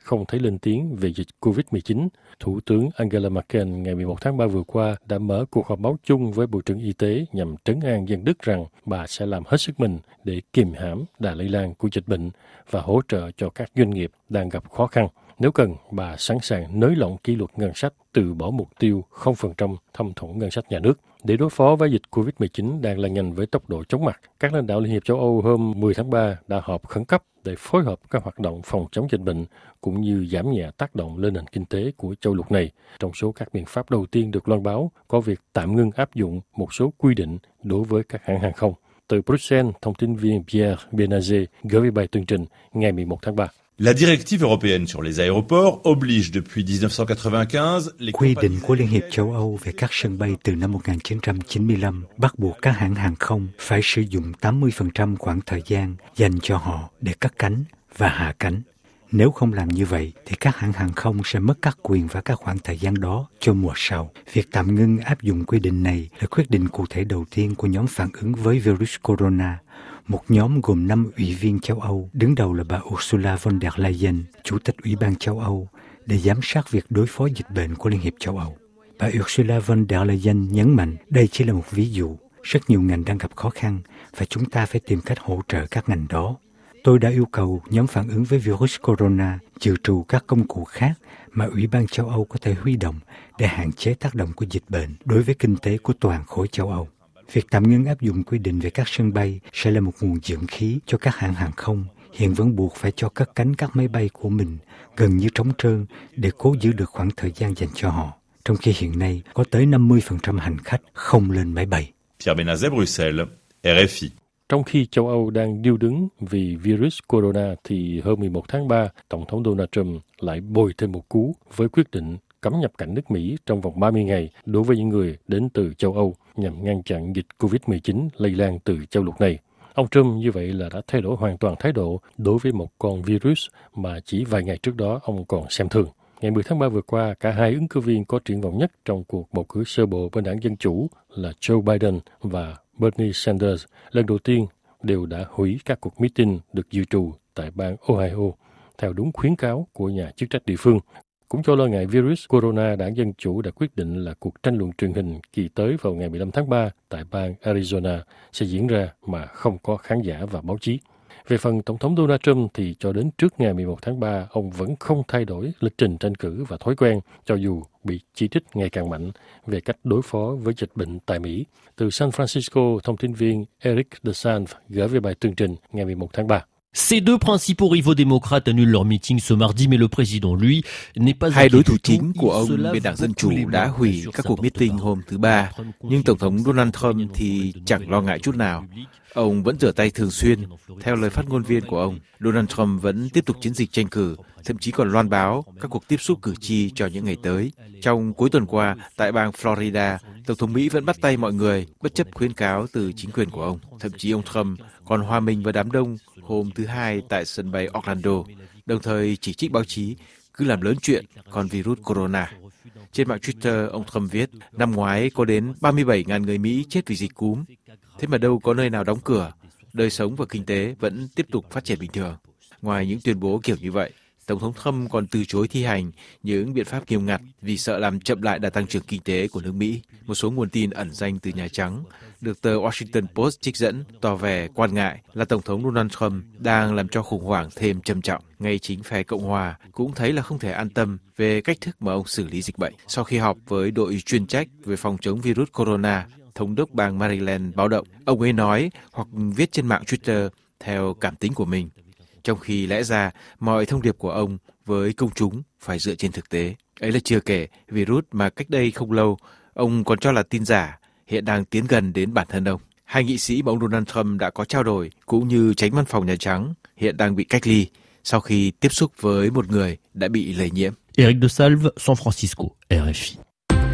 S12: không thấy lên tiếng về dịch covid mười chín. Thủ tướng Angela Merkel ngày mười một tháng ba vừa qua đã mở cuộc họp báo chung với Bộ trưởng Y tế nhằm trấn an dân Đức rằng bà sẽ làm hết sức mình để kiềm hãm đà lây lan của dịch bệnh và hỗ trợ cho các doanh nghiệp đang gặp khó khăn. Nếu cần, bà sẵn sàng nới lỏng kỷ luật ngân sách, từ bỏ mục tiêu không phần trăm thâm thủng ngân sách nhà nước. Để đối phó với dịch covid mười chín đang lan nhanh với tốc độ chóng mặt, các lãnh đạo Liên hiệp châu Âu hôm mười tháng ba đã họp khẩn cấp để phối hợp các hoạt động phòng chống dịch bệnh cũng như giảm nhẹ tác động lên nền kinh tế của châu lục này. Trong số các biện pháp đầu tiên được loan báo có việc tạm ngưng áp dụng một số quy định đối với các hãng hàng không. Từ Bruxelles, thông tin viên Pierre Benazet gửi về bài tường trình ngày mười một tháng ba.
S3: La directive européenne sur les aéroports oblige depuis mille chín trăm quatre-vingt-quinze les
S15: quy định của Liên hiệp châu Âu về các sân bay từ năm một nghìn chín trăm chín mươi lăm bắt buộc các hãng hàng không phải sử dụng tám mươi phần trăm khoảng thời gian dành cho họ để cất cánh và hạ cánh. Nếu không làm như vậy thì các hãng hàng không sẽ mất các quyền và các khoảng thời gian đó cho mùa sau. Việc tạm ngưng áp dụng quy định này là quyết định cụ thể đầu tiên của nhóm phản ứng với virus corona, một nhóm gồm năm ủy viên châu Âu, đứng đầu là bà Ursula von der Leyen, Chủ tịch Ủy ban châu Âu, để giám sát việc đối phó dịch bệnh của Liên hiệp châu Âu. Bà Ursula von der Leyen nhấn mạnh đây chỉ là một ví dụ. Rất nhiều ngành đang gặp khó khăn và chúng ta phải tìm cách hỗ trợ các ngành đó. Tôi đã yêu cầu nhóm phản ứng với virus corona dự trù các công cụ khác mà Ủy ban châu Âu có thể huy động để hạn chế tác động của dịch bệnh đối với kinh tế của toàn khối châu Âu. Việc tạm ngưng áp dụng quy định về các sân bay sẽ là một nguồn dưỡng khí cho các hãng hàng không hiện vẫn buộc phải cho cất cánh các máy bay của mình gần như trống trơn để cố giữ được khoảng thời gian dành cho họ, trong khi hiện nay có tới năm mươi phần trăm hành khách không lên máy bay.
S3: Pierre Benazet, Bruxelles, R F I.
S12: Trong khi châu Âu đang điêu đứng vì virus corona thì hôm mười một tháng ba, Tổng thống Donald Trump lại bồi thêm một cú với quyết định cấm nhập cảnh nước Mỹ trong vòng ba mươi ngày đối với những người đến từ châu Âu nhằm ngăn chặn dịch covid mười chín lây lan từ châu lục này. Ông Trump như vậy là đã thay đổi hoàn toàn thái độ đối với một con virus mà chỉ vài ngày trước đó ông còn xem thường. Ngày mười tháng ba vừa qua, cả hai ứng cử viên có triển vọng nhất trong cuộc bầu cử sơ bộ bên đảng Dân Chủ là Joe Biden và Bernie Sanders lần đầu tiên đều đã hủy các cuộc meeting được dự trù tại bang Ohio theo đúng khuyến cáo của nhà chức trách địa phương. Cũng do lo ngại virus corona, đảng Dân Chủ đã quyết định là cuộc tranh luận truyền hình kỳ tới vào ngày mười lăm tháng ba tại bang Arizona sẽ diễn ra mà không có khán giả và báo chí. Về phần Tổng thống Donald Trump thì cho đến trước ngày mười một tháng ba, ông vẫn không thay đổi lịch trình tranh cử và thói quen, cho dù bị chỉ trích ngày càng mạnh về cách đối phó với dịch bệnh tại Mỹ. Từ San Francisco, thông tin viên Eric DeSantis gửi về bài tường trình ngày mười một tháng ba.
S16: Ces deux principaux rivaux démocrates annulent leur meeting ce mardi, mais le président, lui, n'est pas...
S17: Hai đối thủ chính của ông bên đảng Dân Chủ đã hủy các cuộc meeting hôm thứ Ba, nhưng Tổng thống Donald Trump thì chẳng lo ngại chút nào. Ông vẫn rửa tay thường xuyên. Theo lời phát ngôn viên của ông, Donald Trump vẫn tiếp tục chiến dịch tranh cử, thậm chí còn loan báo các cuộc tiếp xúc cử tri cho những ngày tới. Trong cuối tuần qua, tại bang Florida, Tổng thống Mỹ vẫn bắt tay mọi người, bất chấp khuyến cáo từ chính quyền của ông. Thậm chí ông Trump còn hòa mình vào đám đông hôm thứ Hai tại sân bay Orlando, đồng thời chỉ trích báo chí cứ làm lớn chuyện con virus corona. Trên mạng Twitter, ông Trump viết, năm ngoái có đến ba mươi bảy nghìn người Mỹ chết vì dịch cúm. Thế mà đâu có nơi nào đóng cửa, đời sống và kinh tế vẫn tiếp tục phát triển bình thường. Ngoài những tuyên bố kiểu như vậy, Tổng thống Trump còn từ chối thi hành những biện pháp nghiêm ngặt vì sợ làm chậm lại đà tăng trưởng kinh tế của nước Mỹ. Một số nguồn tin ẩn danh từ Nhà Trắng được tờ Washington Post trích dẫn tỏ vẻ quan ngại là Tổng thống Donald Trump đang làm cho khủng hoảng thêm trầm trọng. Ngay chính phe Cộng hòa cũng thấy là không thể an tâm về cách thức mà ông xử lý dịch bệnh. Sau khi họp với đội chuyên trách về phòng chống virus corona, thống đốc bang Maryland báo động, ông ấy nói hoặc viết trên mạng Twitter theo cảm tính của mình, trong khi lẽ ra mọi thông điệp của ông với công chúng phải dựa trên thực tế. Ấy là chưa kể virus mà cách đây không lâu ông còn cho là tin giả hiện đang tiến gần đến bản thân ông. Hai nghị sĩ mà ông Donald Trump đã có trao đổi cũng như chánh văn phòng Nhà Trắng hiện đang bị cách ly sau khi tiếp xúc với một người đã bị lây nhiễm.
S16: Eric DeSalve, San Francisco, R F I.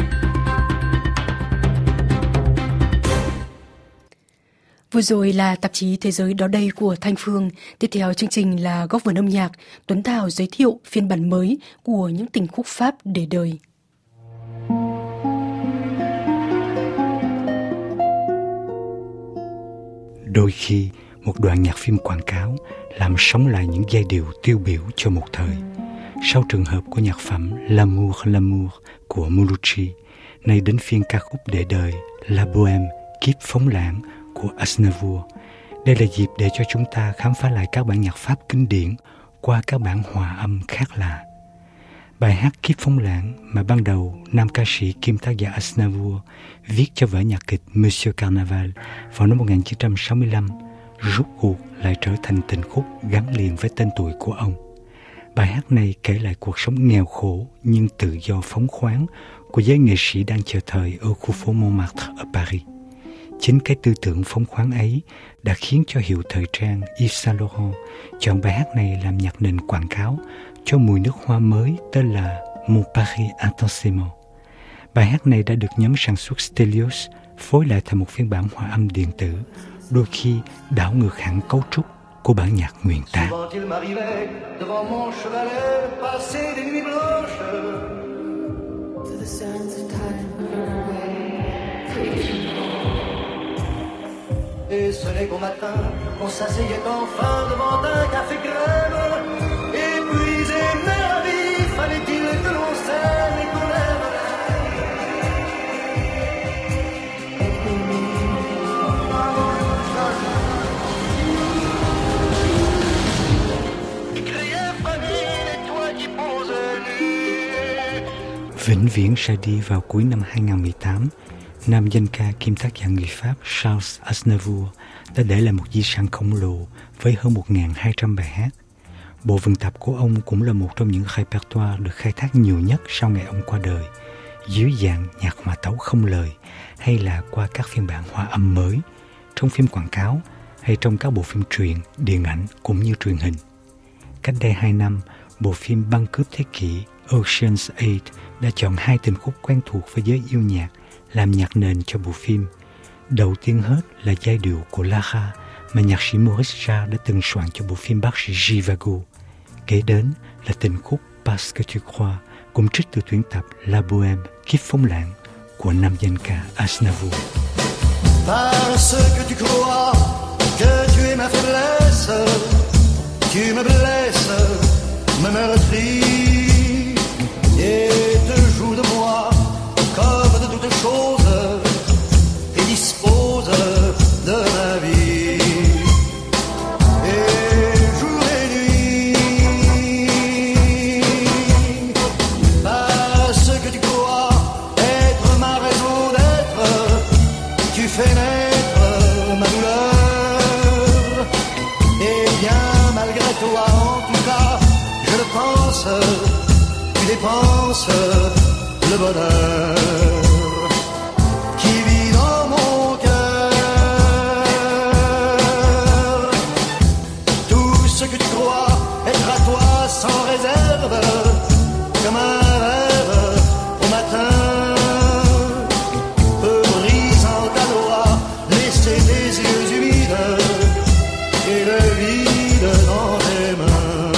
S1: Vừa rồi là tạp chí Thế giới đó đây của Thanh Phương. Tiếp theo chương trình là Góc vườn âm nhạc. Tuấn Thảo giới thiệu phiên bản mới của những tình khúc Pháp để đời.
S15: Đôi khi, một đoạn nhạc phim quảng cáo làm sống lại những giai điệu tiêu biểu cho một thời. sau trường hợp của nhạc phẩm L'amour, l'amour của Mulucci, nay đến phiên ca khúc để đời La Bohème, kiếp phóng lãng của Aznavour. Đây là dịp để cho chúng ta khám phá lại các bản nhạc Pháp kinh điển qua các bản hòa âm khác lạ. Bài hát Kiếp phóng lãng mà ban đầu nam ca sĩ kiêm tác giả Aznavour viết cho vở nhạc kịch Monsieur Carnaval vào năm một nghìn chín trăm sáu mươi lăm, rốt cuộc lại trở thành tình khúc gắn liền với tên tuổi của ông. Bài hát này kể lại cuộc sống nghèo khổ nhưng tự do phóng khoáng của giới nghệ sĩ đang chờ thời ở khu phố Montmartre ở Paris. Chính cái tư tưởng phóng khoáng ấy đã khiến cho hiệu thời trang Yves Saint Laurent chọn bài hát này làm nhạc nền quảng cáo cho mùi nước hoa mới tên là Mon Paris Intensément. Bài hát này đã được nhóm sản xuất Stelios phối lại thành một phiên bản hòa âm điện tử, đôi khi đảo ngược hẳn cấu trúc của bản nhạc nguyên tác.
S18: Et ce n'est qu'au matin, on s'asseyait enfin devant un café crème. Épuisé mais la vie, fallait-il que l'on s'aime et qu'on aime crier famille et toi qui poses nu.
S15: Vĩnh viễn ra đi vào cuối năm hai không một tám, nam danh ca kiêm tác giả người Pháp Charles Aznavour đã để lại một di sản khổng lồ với hơn một nghìn hai trăm bài hát. Bộ vần tập của ông cũng là một trong những repertoire được khai thác nhiều nhất sau ngày ông qua đời, dưới dạng nhạc hòa tấu không lời hay là qua các phiên bản hòa âm mới, trong phim quảng cáo hay trong các bộ phim truyện, điện ảnh cũng như truyền hình. Cách đây hai năm, bộ phim Băng cướp thế kỷ Ocean's Eight đã chọn hai tình khúc quen thuộc với giới yêu nhạc làm nhạc nền cho bộ phim. Đầu tiên hết là giai điệu của Lara mà nhạc sĩ Maurice Jarre đã từng soạn cho bộ phim bác sĩ Givago. Kế đến là tình khúc Parce que tu crois, cũng trích từ tuyển tập La Bohème, kiếp phóng lãng của nam danh ca Aznavour.
S18: Parce que tu crois que tu es ma faiblesse, tu me blesses, me meurtris et te joues de moi comme de toutes choses et dispose de ma vie. Et jour et nuit, parce que tu crois être ma raison d'être, tu fais naître ma douleur. Et bien malgré toi, en tout cas, je le pense, tu dépenses le bonheur qui vit dans mon cœur. Tout ce que tu crois être à toi sans réserve, comme un rêve au matin, peu brisant ta loi, laisser tes yeux humides et le vide dans tes mains.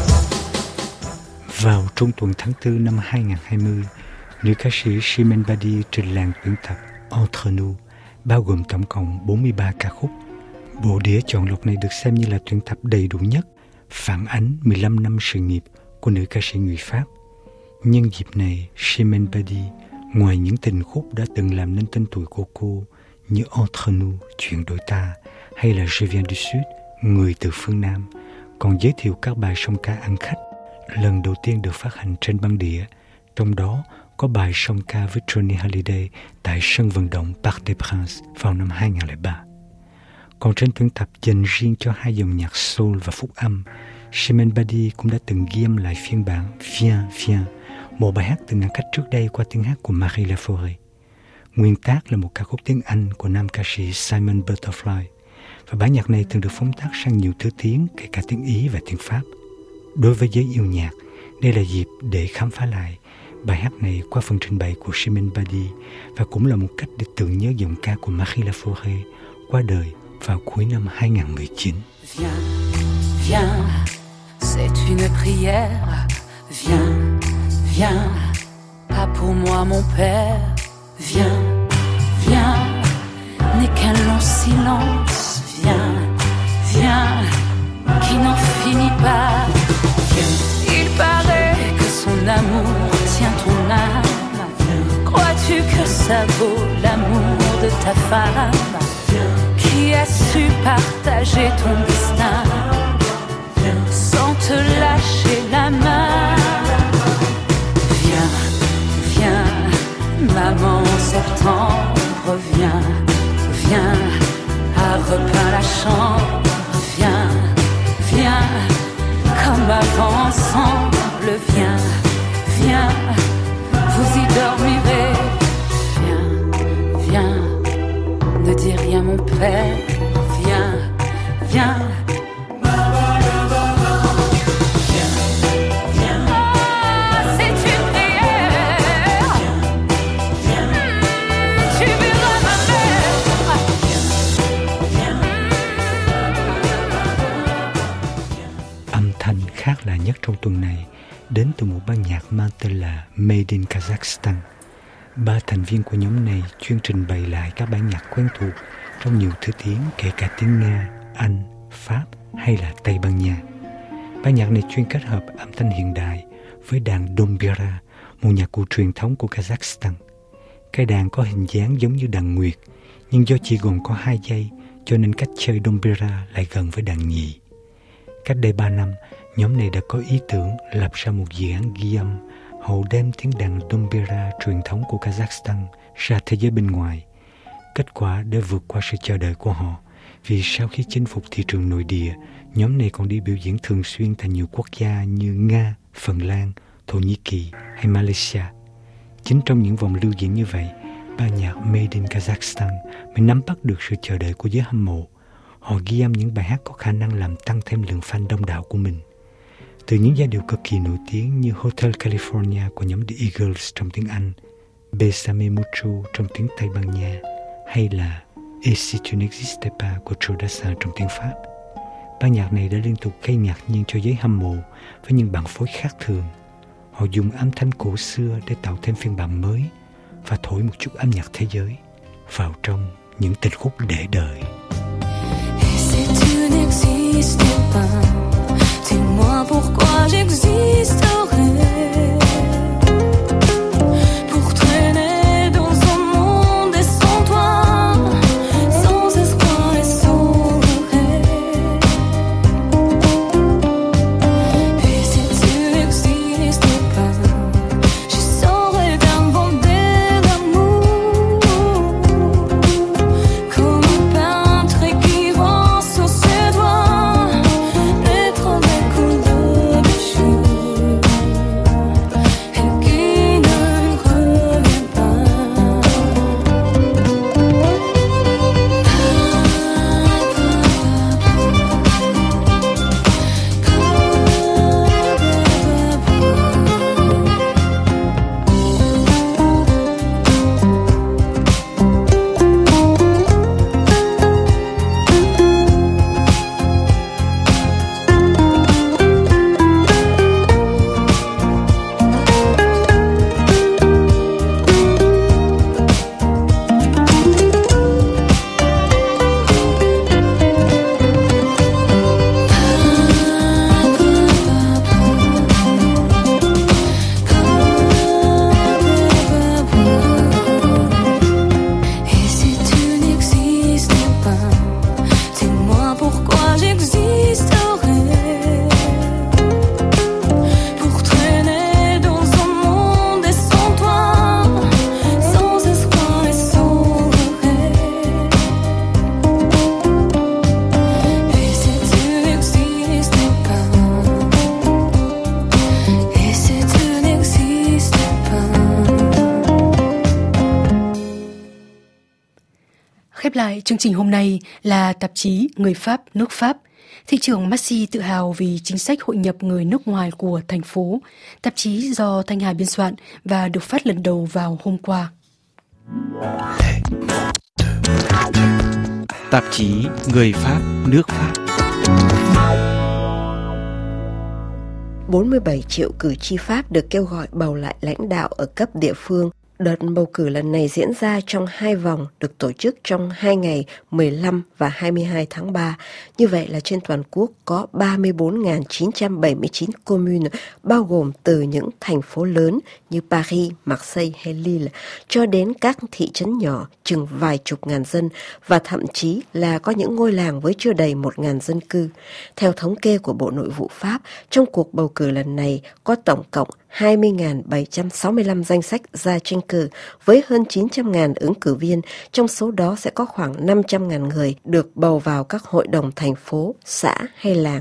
S15: Vào trung tuần tháng tư năm hai không hai không, nữ ca sĩ Chimène Badi trình làng tuyển tập Entre nous, bao gồm tổng cộng bốn mươi ba ca khúc. Bộ đĩa chọn lọc này được xem như là tuyển tập đầy đủ nhất, phản ánh mười lăm năm sự nghiệp của nữ ca sĩ người Pháp. Nhân dịp này, Chimène Badi, ngoài những tình khúc đã từng làm nên tên tuổi của cô như Entre nous, Chuyện đôi ta, hay là Je viens du Sud, Người từ phương Nam, còn giới thiệu các bài song ca ăn khách, lần đầu tiên được phát hành trên băng đĩa, trong đó có bài song ca với Johnny Hallyday tại sân vận động Parc des Princes vào năm hai không không ba. Còn trên tuyển tập dành riêng cho hai dòng nhạc soul và phúc âm, Chimène Badi cũng đã từng ghi âm lại phiên bản Viens, Viens, một bài hát từng ngăn cách trước đây qua tiếng hát của Marie Laforêt. Nguyên tác là một ca khúc tiếng Anh của nam ca sĩ Simon Butterfly, và bản nhạc này từng được phóng tác sang nhiều thứ tiếng, kể cả tiếng Ý và tiếng Pháp. Đối với giới yêu nhạc, đây là dịp để khám phá lại bài hát này qua phần trình bày của Chimène Badi, và cũng là một cách để tưởng nhớ giọng ca của Marie Laforêt qua đời vào cuối năm hai không một chín.
S19: Viens, viens, c'est une prière. Viens, viens, pas pour moi mon père. Viens, viens, n'est qu'un long silence. Viens, viens, qui n'en finit pas. Viens, il paraît mon amour tient ton âme? Crois-tu que ça vaut l'amour de ta femme qui a su partager ton destin sans te lâcher la main? Viens, viens, maman septembre, viens, viens, a repeint la chambre, viens, viens, comme avant ensemble, viens, viens, vous y dormirez, viens, viens, ne dis rien mon père, viens, viens.
S15: Khác lạ nhất trong tuần này đến từ một ban nhạc mang tên là Made in Kazakhstan. Ba thành viên của nhóm này chuyên trình bày lại các bản nhạc quen thuộc trong nhiều thứ tiếng, kể cả tiếng Nga, Anh, Pháp hay là Tây Ban Nha. Ban nhạc này chuyên kết hợp âm thanh hiện đại với đàn dombira, một nhạc cụ truyền thống của Kazakhstan. Cái đàn có hình dáng giống như đàn nguyệt, nhưng do chỉ gồm có hai dây, cho nên cách chơi dombira lại gần với đàn nhị. Cách đây ba năm, nhóm này đã có ý tưởng lập ra một dự án ghi âm hậu đem tiếng đàn dombira truyền thống của Kazakhstan ra thế giới bên ngoài. Kết quả đã vượt qua sự chờ đợi của họ, vì sau khi chinh phục thị trường nội địa, nhóm này còn đi biểu diễn thường xuyên tại nhiều quốc gia như Nga, Phần Lan, Thổ Nhĩ Kỳ hay Malaysia. Chính trong những vòng lưu diễn như vậy, ban nhạc Made in Kazakhstan mới nắm bắt được sự chờ đợi của giới hâm mộ. Họ ghi âm những bài hát có khả năng làm tăng thêm lượng fan đông đảo của mình. Từ những giai điệu cực kỳ nổi tiếng như Hotel California của nhóm The Eagles trong tiếng Anh, Besame Mucho trong tiếng Tây Ban Nha, hay là Et si tu n'existais pas của Joe Dassin trong tiếng Pháp. Ban nhạc này đã liên tục gây ngạc nhiên cho giới hâm mộ với những bản phối khác thường. Họ dùng âm thanh cổ xưa để tạo thêm phiên bản mới và thổi một chút âm nhạc thế giới vào trong những tình khúc để đời.
S20: Dis-moi pourquoi j'existerais pour traîner dans un monde et sans toi, sans espoir et sans regret. Et si tu n'existais pas, je saurais d'inventer l'amour comme un peintre qui vend sur ses doigts naître des couleurs de jour et qui ne revient pas. Et si tu n'existais pas, dis-moi pourquoi j'existerais pour traîner dans un monde et sans toi, sans espoir et sans regret. Et si tu n'existais pas, et si tu n'existais pas.
S1: Khép lại chương trình hôm nay là tạp chí Người Pháp, nước Pháp. Thị trưởng Massy tự hào vì chính sách hội nhập người nước ngoài của thành phố. Tạp chí do Thanh Hà biên soạn và được phát lần đầu vào hôm qua.
S17: Tạp chí Người Pháp, nước Pháp.
S6: bốn mươi bảy triệu cử tri Pháp được kêu gọi bầu lại lãnh đạo ở cấp địa phương Đợt bầu cử lần này diễn ra trong hai vòng, được tổ chức trong hai ngày mười lăm và hai mươi hai tháng ba. Như vậy là trên toàn quốc có ba mươi bốn nghìn chín trăm bảy mươi chín commune, bao gồm từ những thành phố lớn như Paris, Marseille hay Lille, cho đến các thị trấn nhỏ chừng vài chục ngàn dân, và thậm chí là có những ngôi làng với chưa đầy một ngàn dân cư. Theo thống kê của Bộ Nội vụ Pháp, trong cuộc bầu cử lần này có tổng cộng hai mươi nghìn bảy trăm sáu mươi lăm danh sách ra tranh cử với hơn chín trăm nghìn ứng cử viên, trong số đó sẽ có khoảng năm trăm nghìn người được bầu vào các hội đồng thành phố, xã hay làng.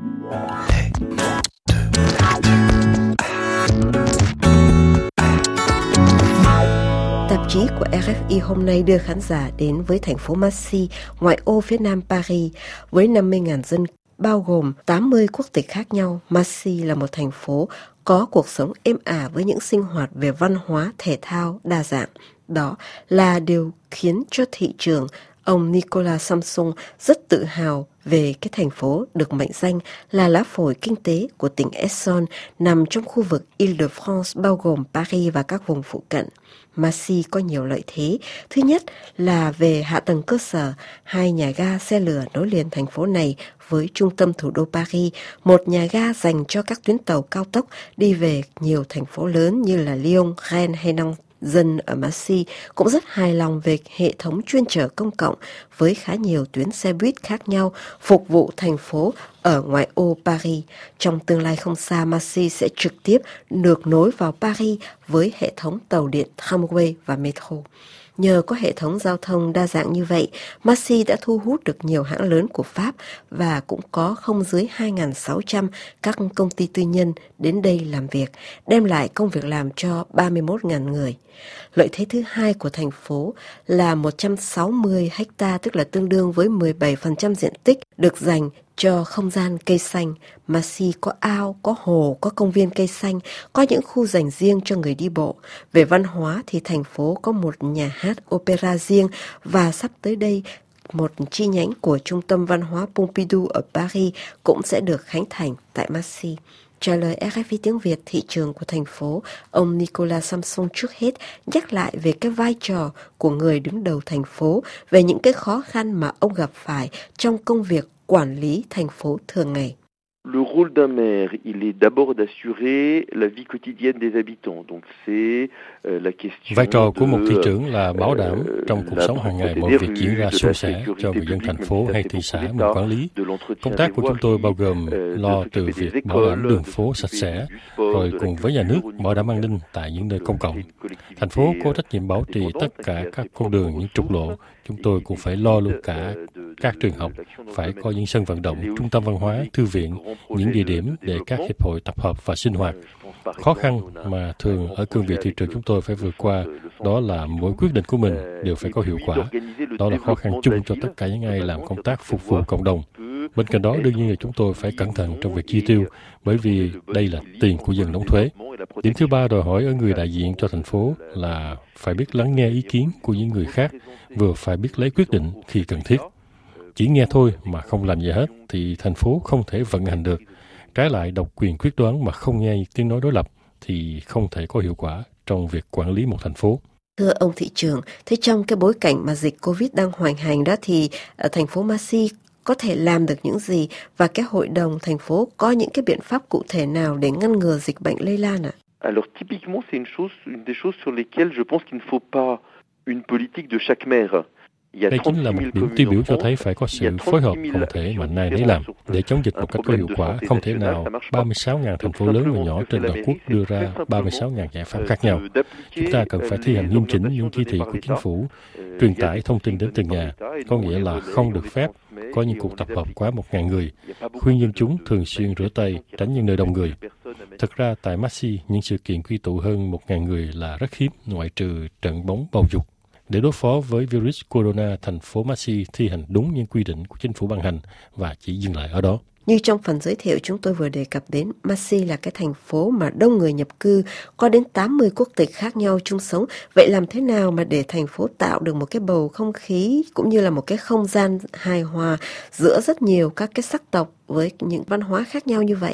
S6: Tạp chí của rờ ép i hôm nay đưa khán giả đến với thành phố Marseille, ngoại ô phía nam Paris, với năm mươi nghìn dân, bao gồm tám mươi quốc tịch khác nhau. Marseille là một thành phố có cuộc sống êm ả với những sinh hoạt về văn hóa, thể thao đa dạng. Đó là điều khiến cho thị trường ông Nicolas Samson rất tự hào về cái thành phố được mệnh danh là lá phổi kinh tế của tỉnh Essonne, nằm trong khu vực Île-de-France, bao gồm Paris và các vùng phụ cận. Marseille có nhiều lợi thế. Thứ nhất là về hạ tầng cơ sở, hai nhà ga xe lửa nối liền thành phố này với trung tâm thủ đô Paris, một nhà ga dành cho các tuyến tàu cao tốc đi về nhiều thành phố lớn như là Lyon, Rennes hay Nantes. Dân ở Marseille cũng rất hài lòng về hệ thống chuyên chở công cộng với khá nhiều tuyến xe buýt khác nhau phục vụ thành phố ở ngoại ô Paris. Trong tương lai không xa, Marseille sẽ trực tiếp được nối vào Paris với hệ thống tàu điện tramway và metro. Nhờ có hệ thống giao thông đa dạng như vậy, Marseille đã thu hút được nhiều hãng lớn của Pháp và cũng có không dưới hai nghìn sáu trăm các công ty tư nhân đến đây làm việc, đem lại công việc làm cho ba mươi mốt nghìn người. Lợi thế thứ hai của thành phố là một trăm sáu mươi ha, tức là tương đương với mười bảy phần trăm diện tích được dành cho không gian cây xanh. Marseille có ao, có hồ, có công viên cây xanh, có những khu dành riêng cho người đi bộ. Về văn hóa thì thành phố có một nhà hát opera riêng và sắp tới đây một chi nhánh của Trung tâm Văn hóa Pompidou ở Paris cũng sẽ được khánh thành tại Marseille. Trả lời rờ ép i tiếng Việt, thị trường của thành phố, ông Nicolas Samson trước hết nhắc lại về cái vai trò của người đứng đầu thành phố, về những cái khó khăn mà ông gặp phải trong công việc quản lý thành phố thường ngày.
S21: Le rôle d'un maire, il est d'abord d'assurer la vie quotidienne des habitants. Donc c'est la question.
S12: Vai trò của một thị trưởng là bảo đảm trong cuộc sống hàng ngày mọi việc diễn ra suôn sẻ cho người dân thành phố hay thị xã mình quản lý. Công tác của chúng tôi bao gồm lo từ việc bảo đảm đường phố sạch sẽ, rồi cùng với nhà nước bảo đảm an ninh tại những nơi công cộng. Thành phố có trách nhiệm bảo trì tất cả các con đường, những trục lộ. Chúng tôi cũng phải lo luôn cả các trường học, phải có những sân vận động, trung tâm văn hóa, thư viện, những địa điểm để các hiệp hội tập hợp và sinh hoạt. Khó khăn mà thường ở cương vị thị trường chúng tôi phải vượt qua, đó là mỗi quyết định của mình đều phải có hiệu quả. Đó là khó khăn chung cho tất cả những ai làm công tác phục vụ cộng đồng. Bên cạnh đó, đương nhiên là chúng tôi phải cẩn thận trong việc chi tiêu, bởi vì đây là tiền của dân đóng thuế. Điểm thứ ba đòi hỏi ở người đại diện cho thành phố là phải biết lắng nghe ý kiến của những người khác, vừa phải biết lấy quyết định khi cần thiết. Chỉ nghe thôi mà không làm gì hết thì thành phố không thể vận hành được. Trái lại, độc quyền quyết đoán mà không nghe tiếng nói đối lập thì không thể có hiệu quả trong việc quản lý một thành phố.
S6: Thưa ông thị trưởng, thế trong cái bối cảnh mà dịch Covid đang hoành hành đó thì ở thành phố Marseille có thể làm được những gì, và cái hội đồng thành phố có những cái biện pháp cụ thể nào để ngăn ngừa dịch bệnh lây lan ạ?
S21: Alors typiquement c'est une chose une des choses sur lesquelles je pense qu'il ne faut pas une politique de chaque maire.
S12: Đây chính là một điểm tiêu biểu cho thấy phải có sự phối hợp không thể mạnh ai nấy làm. Để chống dịch một cách có hiệu quả, không thể nào ba mươi sáu nghìn thành phố lớn và nhỏ trên toàn quốc đưa ra ba mươi sáu nghìn giải pháp khác nhau. Chúng ta cần phải thi hành nghiêm chỉnh những chỉ thị của chính phủ, truyền tải thông tin đến từng nhà, có nghĩa là không được phép có những cuộc tập hợp quá một nghìn người, khuyên dân chúng thường xuyên rửa tay, tránh những nơi đông người. Thực ra, tại Marseille, những sự kiện quy tụ hơn một nghìn người là rất hiếm, ngoại trừ trận bóng bầu dục. Để đối phó với virus corona, thành phố Marseille thi hành đúng những quy định của chính phủ ban hành và chỉ dừng lại ở đó.
S6: Như trong phần giới thiệu chúng tôi vừa đề cập đến, Marseille là cái thành phố mà đông người nhập cư, có đến tám mươi quốc tịch khác nhau chung sống. Vậy làm thế nào mà để thành phố tạo được một cái bầu không khí cũng như là một cái không gian hài hòa giữa rất nhiều các cái sắc tộc với những văn hóa khác nhau như vậy ạ?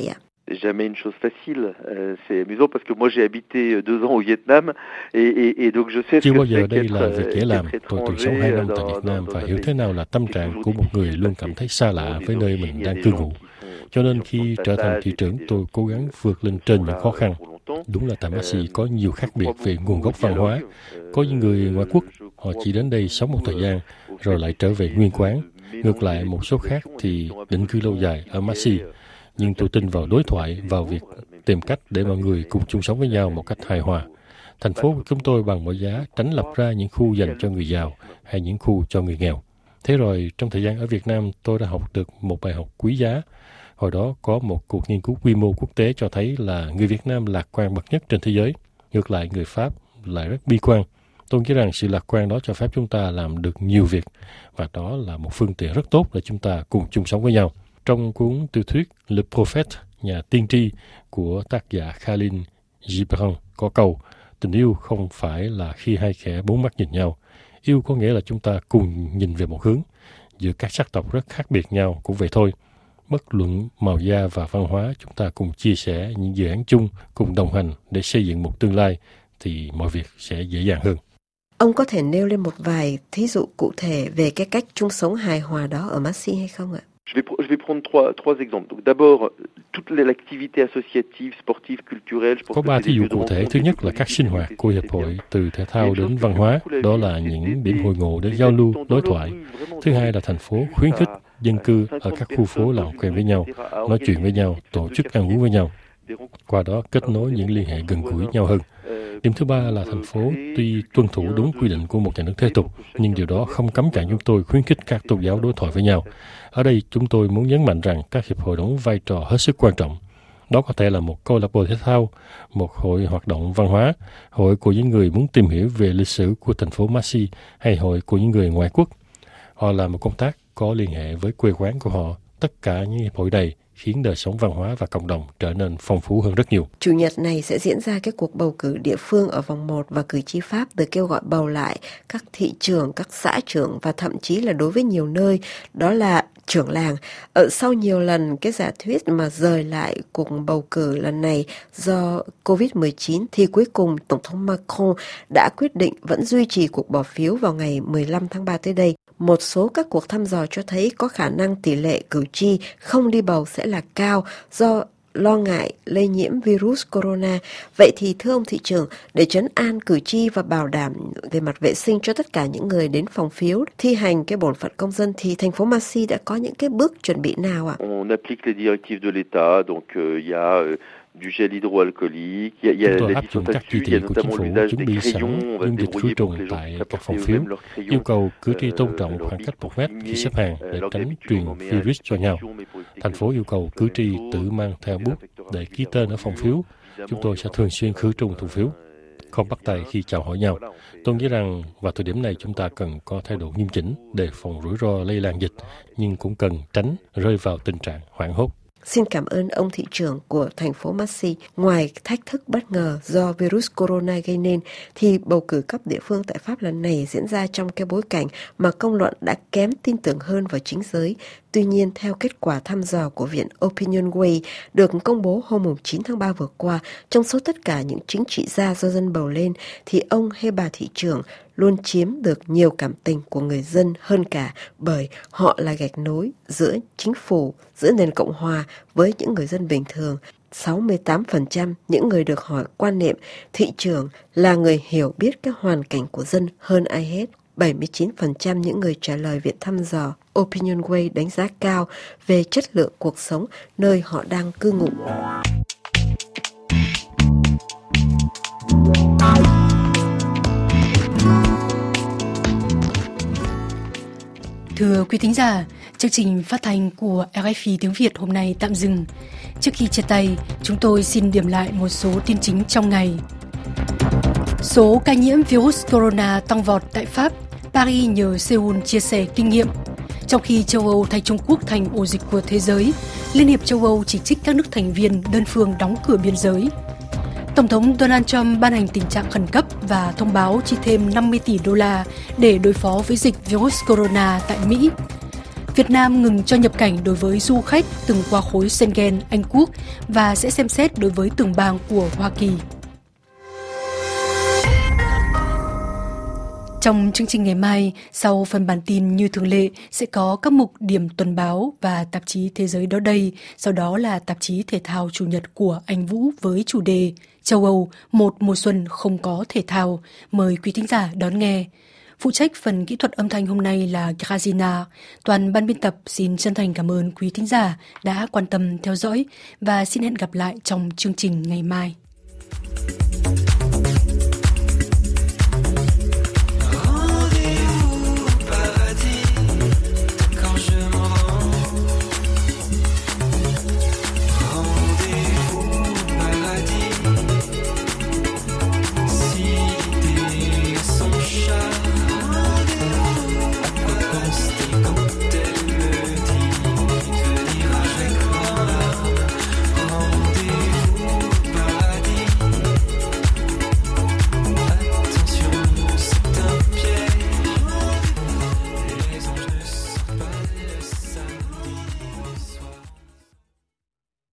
S21: Jamais une chose facile. Euh, c'est amusant parce que moi j'ai habité deux ans au Vietnam et, et, et donc je sais
S12: Chưa
S21: ce
S12: bao
S21: que
S12: giờ
S21: c'est
S12: đây là
S21: qu'être,
S12: việc dễ làm.
S21: qu'être
S12: Tôi từng sống hai năm tại
S21: étranger
S12: Việt Nam
S21: dans-
S12: và
S21: dans
S12: hiểu
S21: un
S12: thế nào là tâm trạng của một người luôn cảm thấy xa lạ với nơi mình đang cư ngụ. Cho nên khi trở thành thị trưởng, tôi cố gắng vượt lên trên những khó khăn. Đúng là tại Massy có nhiều khác biệt về nguồn gốc văn hóa. Có những người ngoại quốc, họ chỉ đến đây sống một thời gian rồi lại trở về nguyên quán. Ngược lại, một số khác thì định cư lâu dài ở Massy. Nhưng tôi tin vào đối thoại, vào việc tìm cách để mọi người cùng chung sống với nhau một cách hài hòa. Thành phố của chúng tôi bằng mọi giá tránh lập ra những khu dành cho người giàu hay những khu cho người nghèo. Thế rồi, trong thời gian ở Việt Nam, tôi đã học được một bài học quý giá. Hồi đó có một cuộc nghiên cứu quy mô quốc tế cho thấy là người Việt Nam lạc quan bậc nhất trên thế giới. Ngược lại, người Pháp lại rất bi quan. Tôi nghĩ rằng sự lạc quan đó cho phép chúng ta làm được nhiều việc, và đó là một phương tiện rất tốt để chúng ta cùng chung sống với nhau. Trong cuốn tiểu thuyết Le Prophète, nhà tiên tri của tác giả Khalil Gibran có câu: tình yêu không phải là khi hai kẻ bốn mắt nhìn nhau. Yêu có nghĩa là chúng ta cùng nhìn về một hướng. Giữa các sắc tộc rất khác biệt nhau cũng vậy thôi. Bất luận màu da và văn hóa, chúng ta cùng chia sẻ những dự án chung, cùng đồng hành để xây dựng một tương lai, thì mọi việc sẽ dễ dàng hơn.
S6: Ông có thể nêu lên một vài thí dụ cụ thể về cái cách chung sống hài hòa đó ở Massy hay không ạ?
S21: Je vais, je vais prendre trois, trois exemples. Donc d'abord, toute l'activité associative, sportive, culturelle. Je pense
S12: Có
S21: que
S12: ba
S21: c'est
S12: thí
S21: des
S12: dụ
S21: lieux de
S12: cụ thể.
S21: rencontre
S12: Thứ
S21: et
S12: nhất
S21: de
S12: là các sinh hoạt của hiệp hội, từ thể thao đến văn hóa. Đó là những điểm hội ngộ để giao lưu, đối thoại. Thứ hai là thành phố khuyến khích dân cư ở các khu phố làm quen với nhau, nói chuyện với nhau, tổ chức ăn uống với nhau. Qua đó kết nối những liên hệ gần gũi nhau hơn. Điểm thứ ba là thành phố tuy tuân thủ đúng quy định của một nhà nước thế tục, nhưng điều đó không cấm cản chúng tôi khuyến khích các tôn giáo đối thoại với nhau. Ở đây chúng tôi muốn nhấn mạnh rằng các hiệp hội đóng vai trò hết sức quan trọng. Đó có thể là một câu lạc bộ thể thao, một hội hoạt động văn hóa, hội của những người muốn tìm hiểu về lịch sử của thành phố Massy, hay hội của những người ngoại quốc. Họ làm một công tác có liên hệ với quê quán của họ. Tất cả những hiệp hội này khiến đời sống văn hóa và cộng đồng trở nên phong phú hơn rất nhiều.
S6: Chủ nhật này sẽ diễn ra cái cuộc bầu cử địa phương ở vòng một và cử tri Pháp được kêu gọi bầu lại các thị trưởng, các xã trưởng và thậm chí là đối với nhiều nơi đó là trưởng làng. Ở sau nhiều lần cái giả thuyết mà rời lại cuộc bầu cử lần này do covid mười chín thì cuối cùng Tổng thống Macron đã quyết định vẫn duy trì cuộc bỏ phiếu vào ngày mười lăm tháng ba tới đây. Một số các cuộc thăm dò cho thấy có khả năng tỷ lệ cử tri không đi bầu sẽ là cao do lo ngại lây nhiễm virus corona. Vậy thì thưa ông thị trưởng, để trấn an cử tri và bảo đảm về mặt vệ sinh cho tất cả những người đến phòng phiếu thi hành cái bổn phận công dân thì thành phố Massy đã có những cái bước chuẩn bị nào ạ?
S21: On applique les directives de l'État, donc il y a du gel hydroalcoolique, il y a,
S12: Chúng tôi
S21: la
S12: áp dụng các chỉ
S21: distanciation, il y a
S12: thị của chính
S21: notamment
S12: phủ,
S21: l'usage
S12: chuẩn
S21: des
S12: bị
S21: crayons,
S12: sẵn
S21: on va se
S12: dung dịch khử
S21: débrouiller pour
S12: trùng
S21: que les gens
S12: tại
S21: puissent
S12: các phòng
S21: apporter
S12: phiếu,
S21: eux-mêmes leurs crayons,
S12: yêu cầu cử tri tôn
S21: euh,
S12: trọng
S21: leur
S12: khoảng
S21: bic
S12: cách
S21: pour
S12: một mét khi
S21: signer,
S12: xếp hàng
S21: euh,
S12: để
S21: leur
S12: tránh
S21: d'habitude,
S12: truyền
S21: on met
S12: virus
S21: à
S12: cho nhau.
S21: disposition, mais pour éviter
S12: Thành
S21: que
S12: phố
S21: les
S12: yêu cầu
S21: gens
S12: cử tri
S21: puissent
S12: tự mang theo bút để ký tên ở phòng phiếu. Chúng tôi sẽ thường xuyên khử trùng thùng phiếu, không bắt tay khi chào hỏi nhau. Tôi nghĩ rằng vào thời điểm này chúng ta cần có thái độ nghiêm chỉnh để phòng rủi ro lây lan dịch, nhưng cũng cần tránh rơi vào tình trạng hoảng hốt.
S6: Xin cảm ơn ông thị trưởng của thành phố Massy. Ngoài thách thức bất ngờ do virus corona gây nên, thì bầu cử cấp địa phương tại Pháp lần này diễn ra trong cái bối cảnh mà công luận đã kém tin tưởng hơn vào chính giới. Tuy nhiên, theo kết quả thăm dò của Viện Opinionway được công bố hôm chín tháng ba vừa qua, trong số tất cả những chính trị gia do dân bầu lên, thì ông hay bà thị trưởng luôn chiếm được nhiều cảm tình của người dân hơn cả, bởi họ là gạch nối giữa chính phủ, giữa nền Cộng hòa với những người dân bình thường. sáu mươi tám phần trăm những người được hỏi quan niệm thị trưởng là người hiểu biết các hoàn cảnh của dân hơn ai hết. bảy mươi chín phần trăm những người trả lời viện thăm dò Opinionway đánh giá cao về chất lượng cuộc sống nơi họ đang cư ngụ.
S1: Thưa quý thính giả, chương trình phát thanh của rờ ép i tiếng Việt hôm nay tạm dừng. Trước khi chia tay, chúng tôi xin điểm lại một số tin chính trong ngày. Số ca nhiễm virus corona tăng vọt tại Pháp, Paris nhờ Seoul chia sẻ kinh nghiệm. Trong khi châu Âu thay Trung Quốc thành ổ dịch của thế giới, Liên hiệp châu Âu chỉ trích các nước thành viên đơn phương đóng cửa biên giới. Tổng thống Donald Trump ban hành tình trạng khẩn cấp và thông báo chi thêm năm mươi tỷ đô la để đối phó với dịch virus corona tại Mỹ. Việt Nam ngừng cho nhập cảnh đối với du khách từng qua khối Schengen, Anh Quốc và sẽ xem xét đối với từng bang của Hoa Kỳ. Trong chương trình ngày mai, sau phần bản tin như thường lệ sẽ có các mục điểm tuần báo và tạp chí Thế giới đó đây, sau đó là tạp chí thể thao Chủ nhật của Anh Vũ với chủ đề Châu Âu, một mùa xuân không có thể thao. Mời quý thính giả đón nghe. Phụ trách phần kỹ thuật âm thanh hôm nay là Grazina. Toàn ban biên tập xin chân thành cảm ơn quý thính giả đã quan tâm theo dõi và xin hẹn gặp lại trong chương trình ngày mai.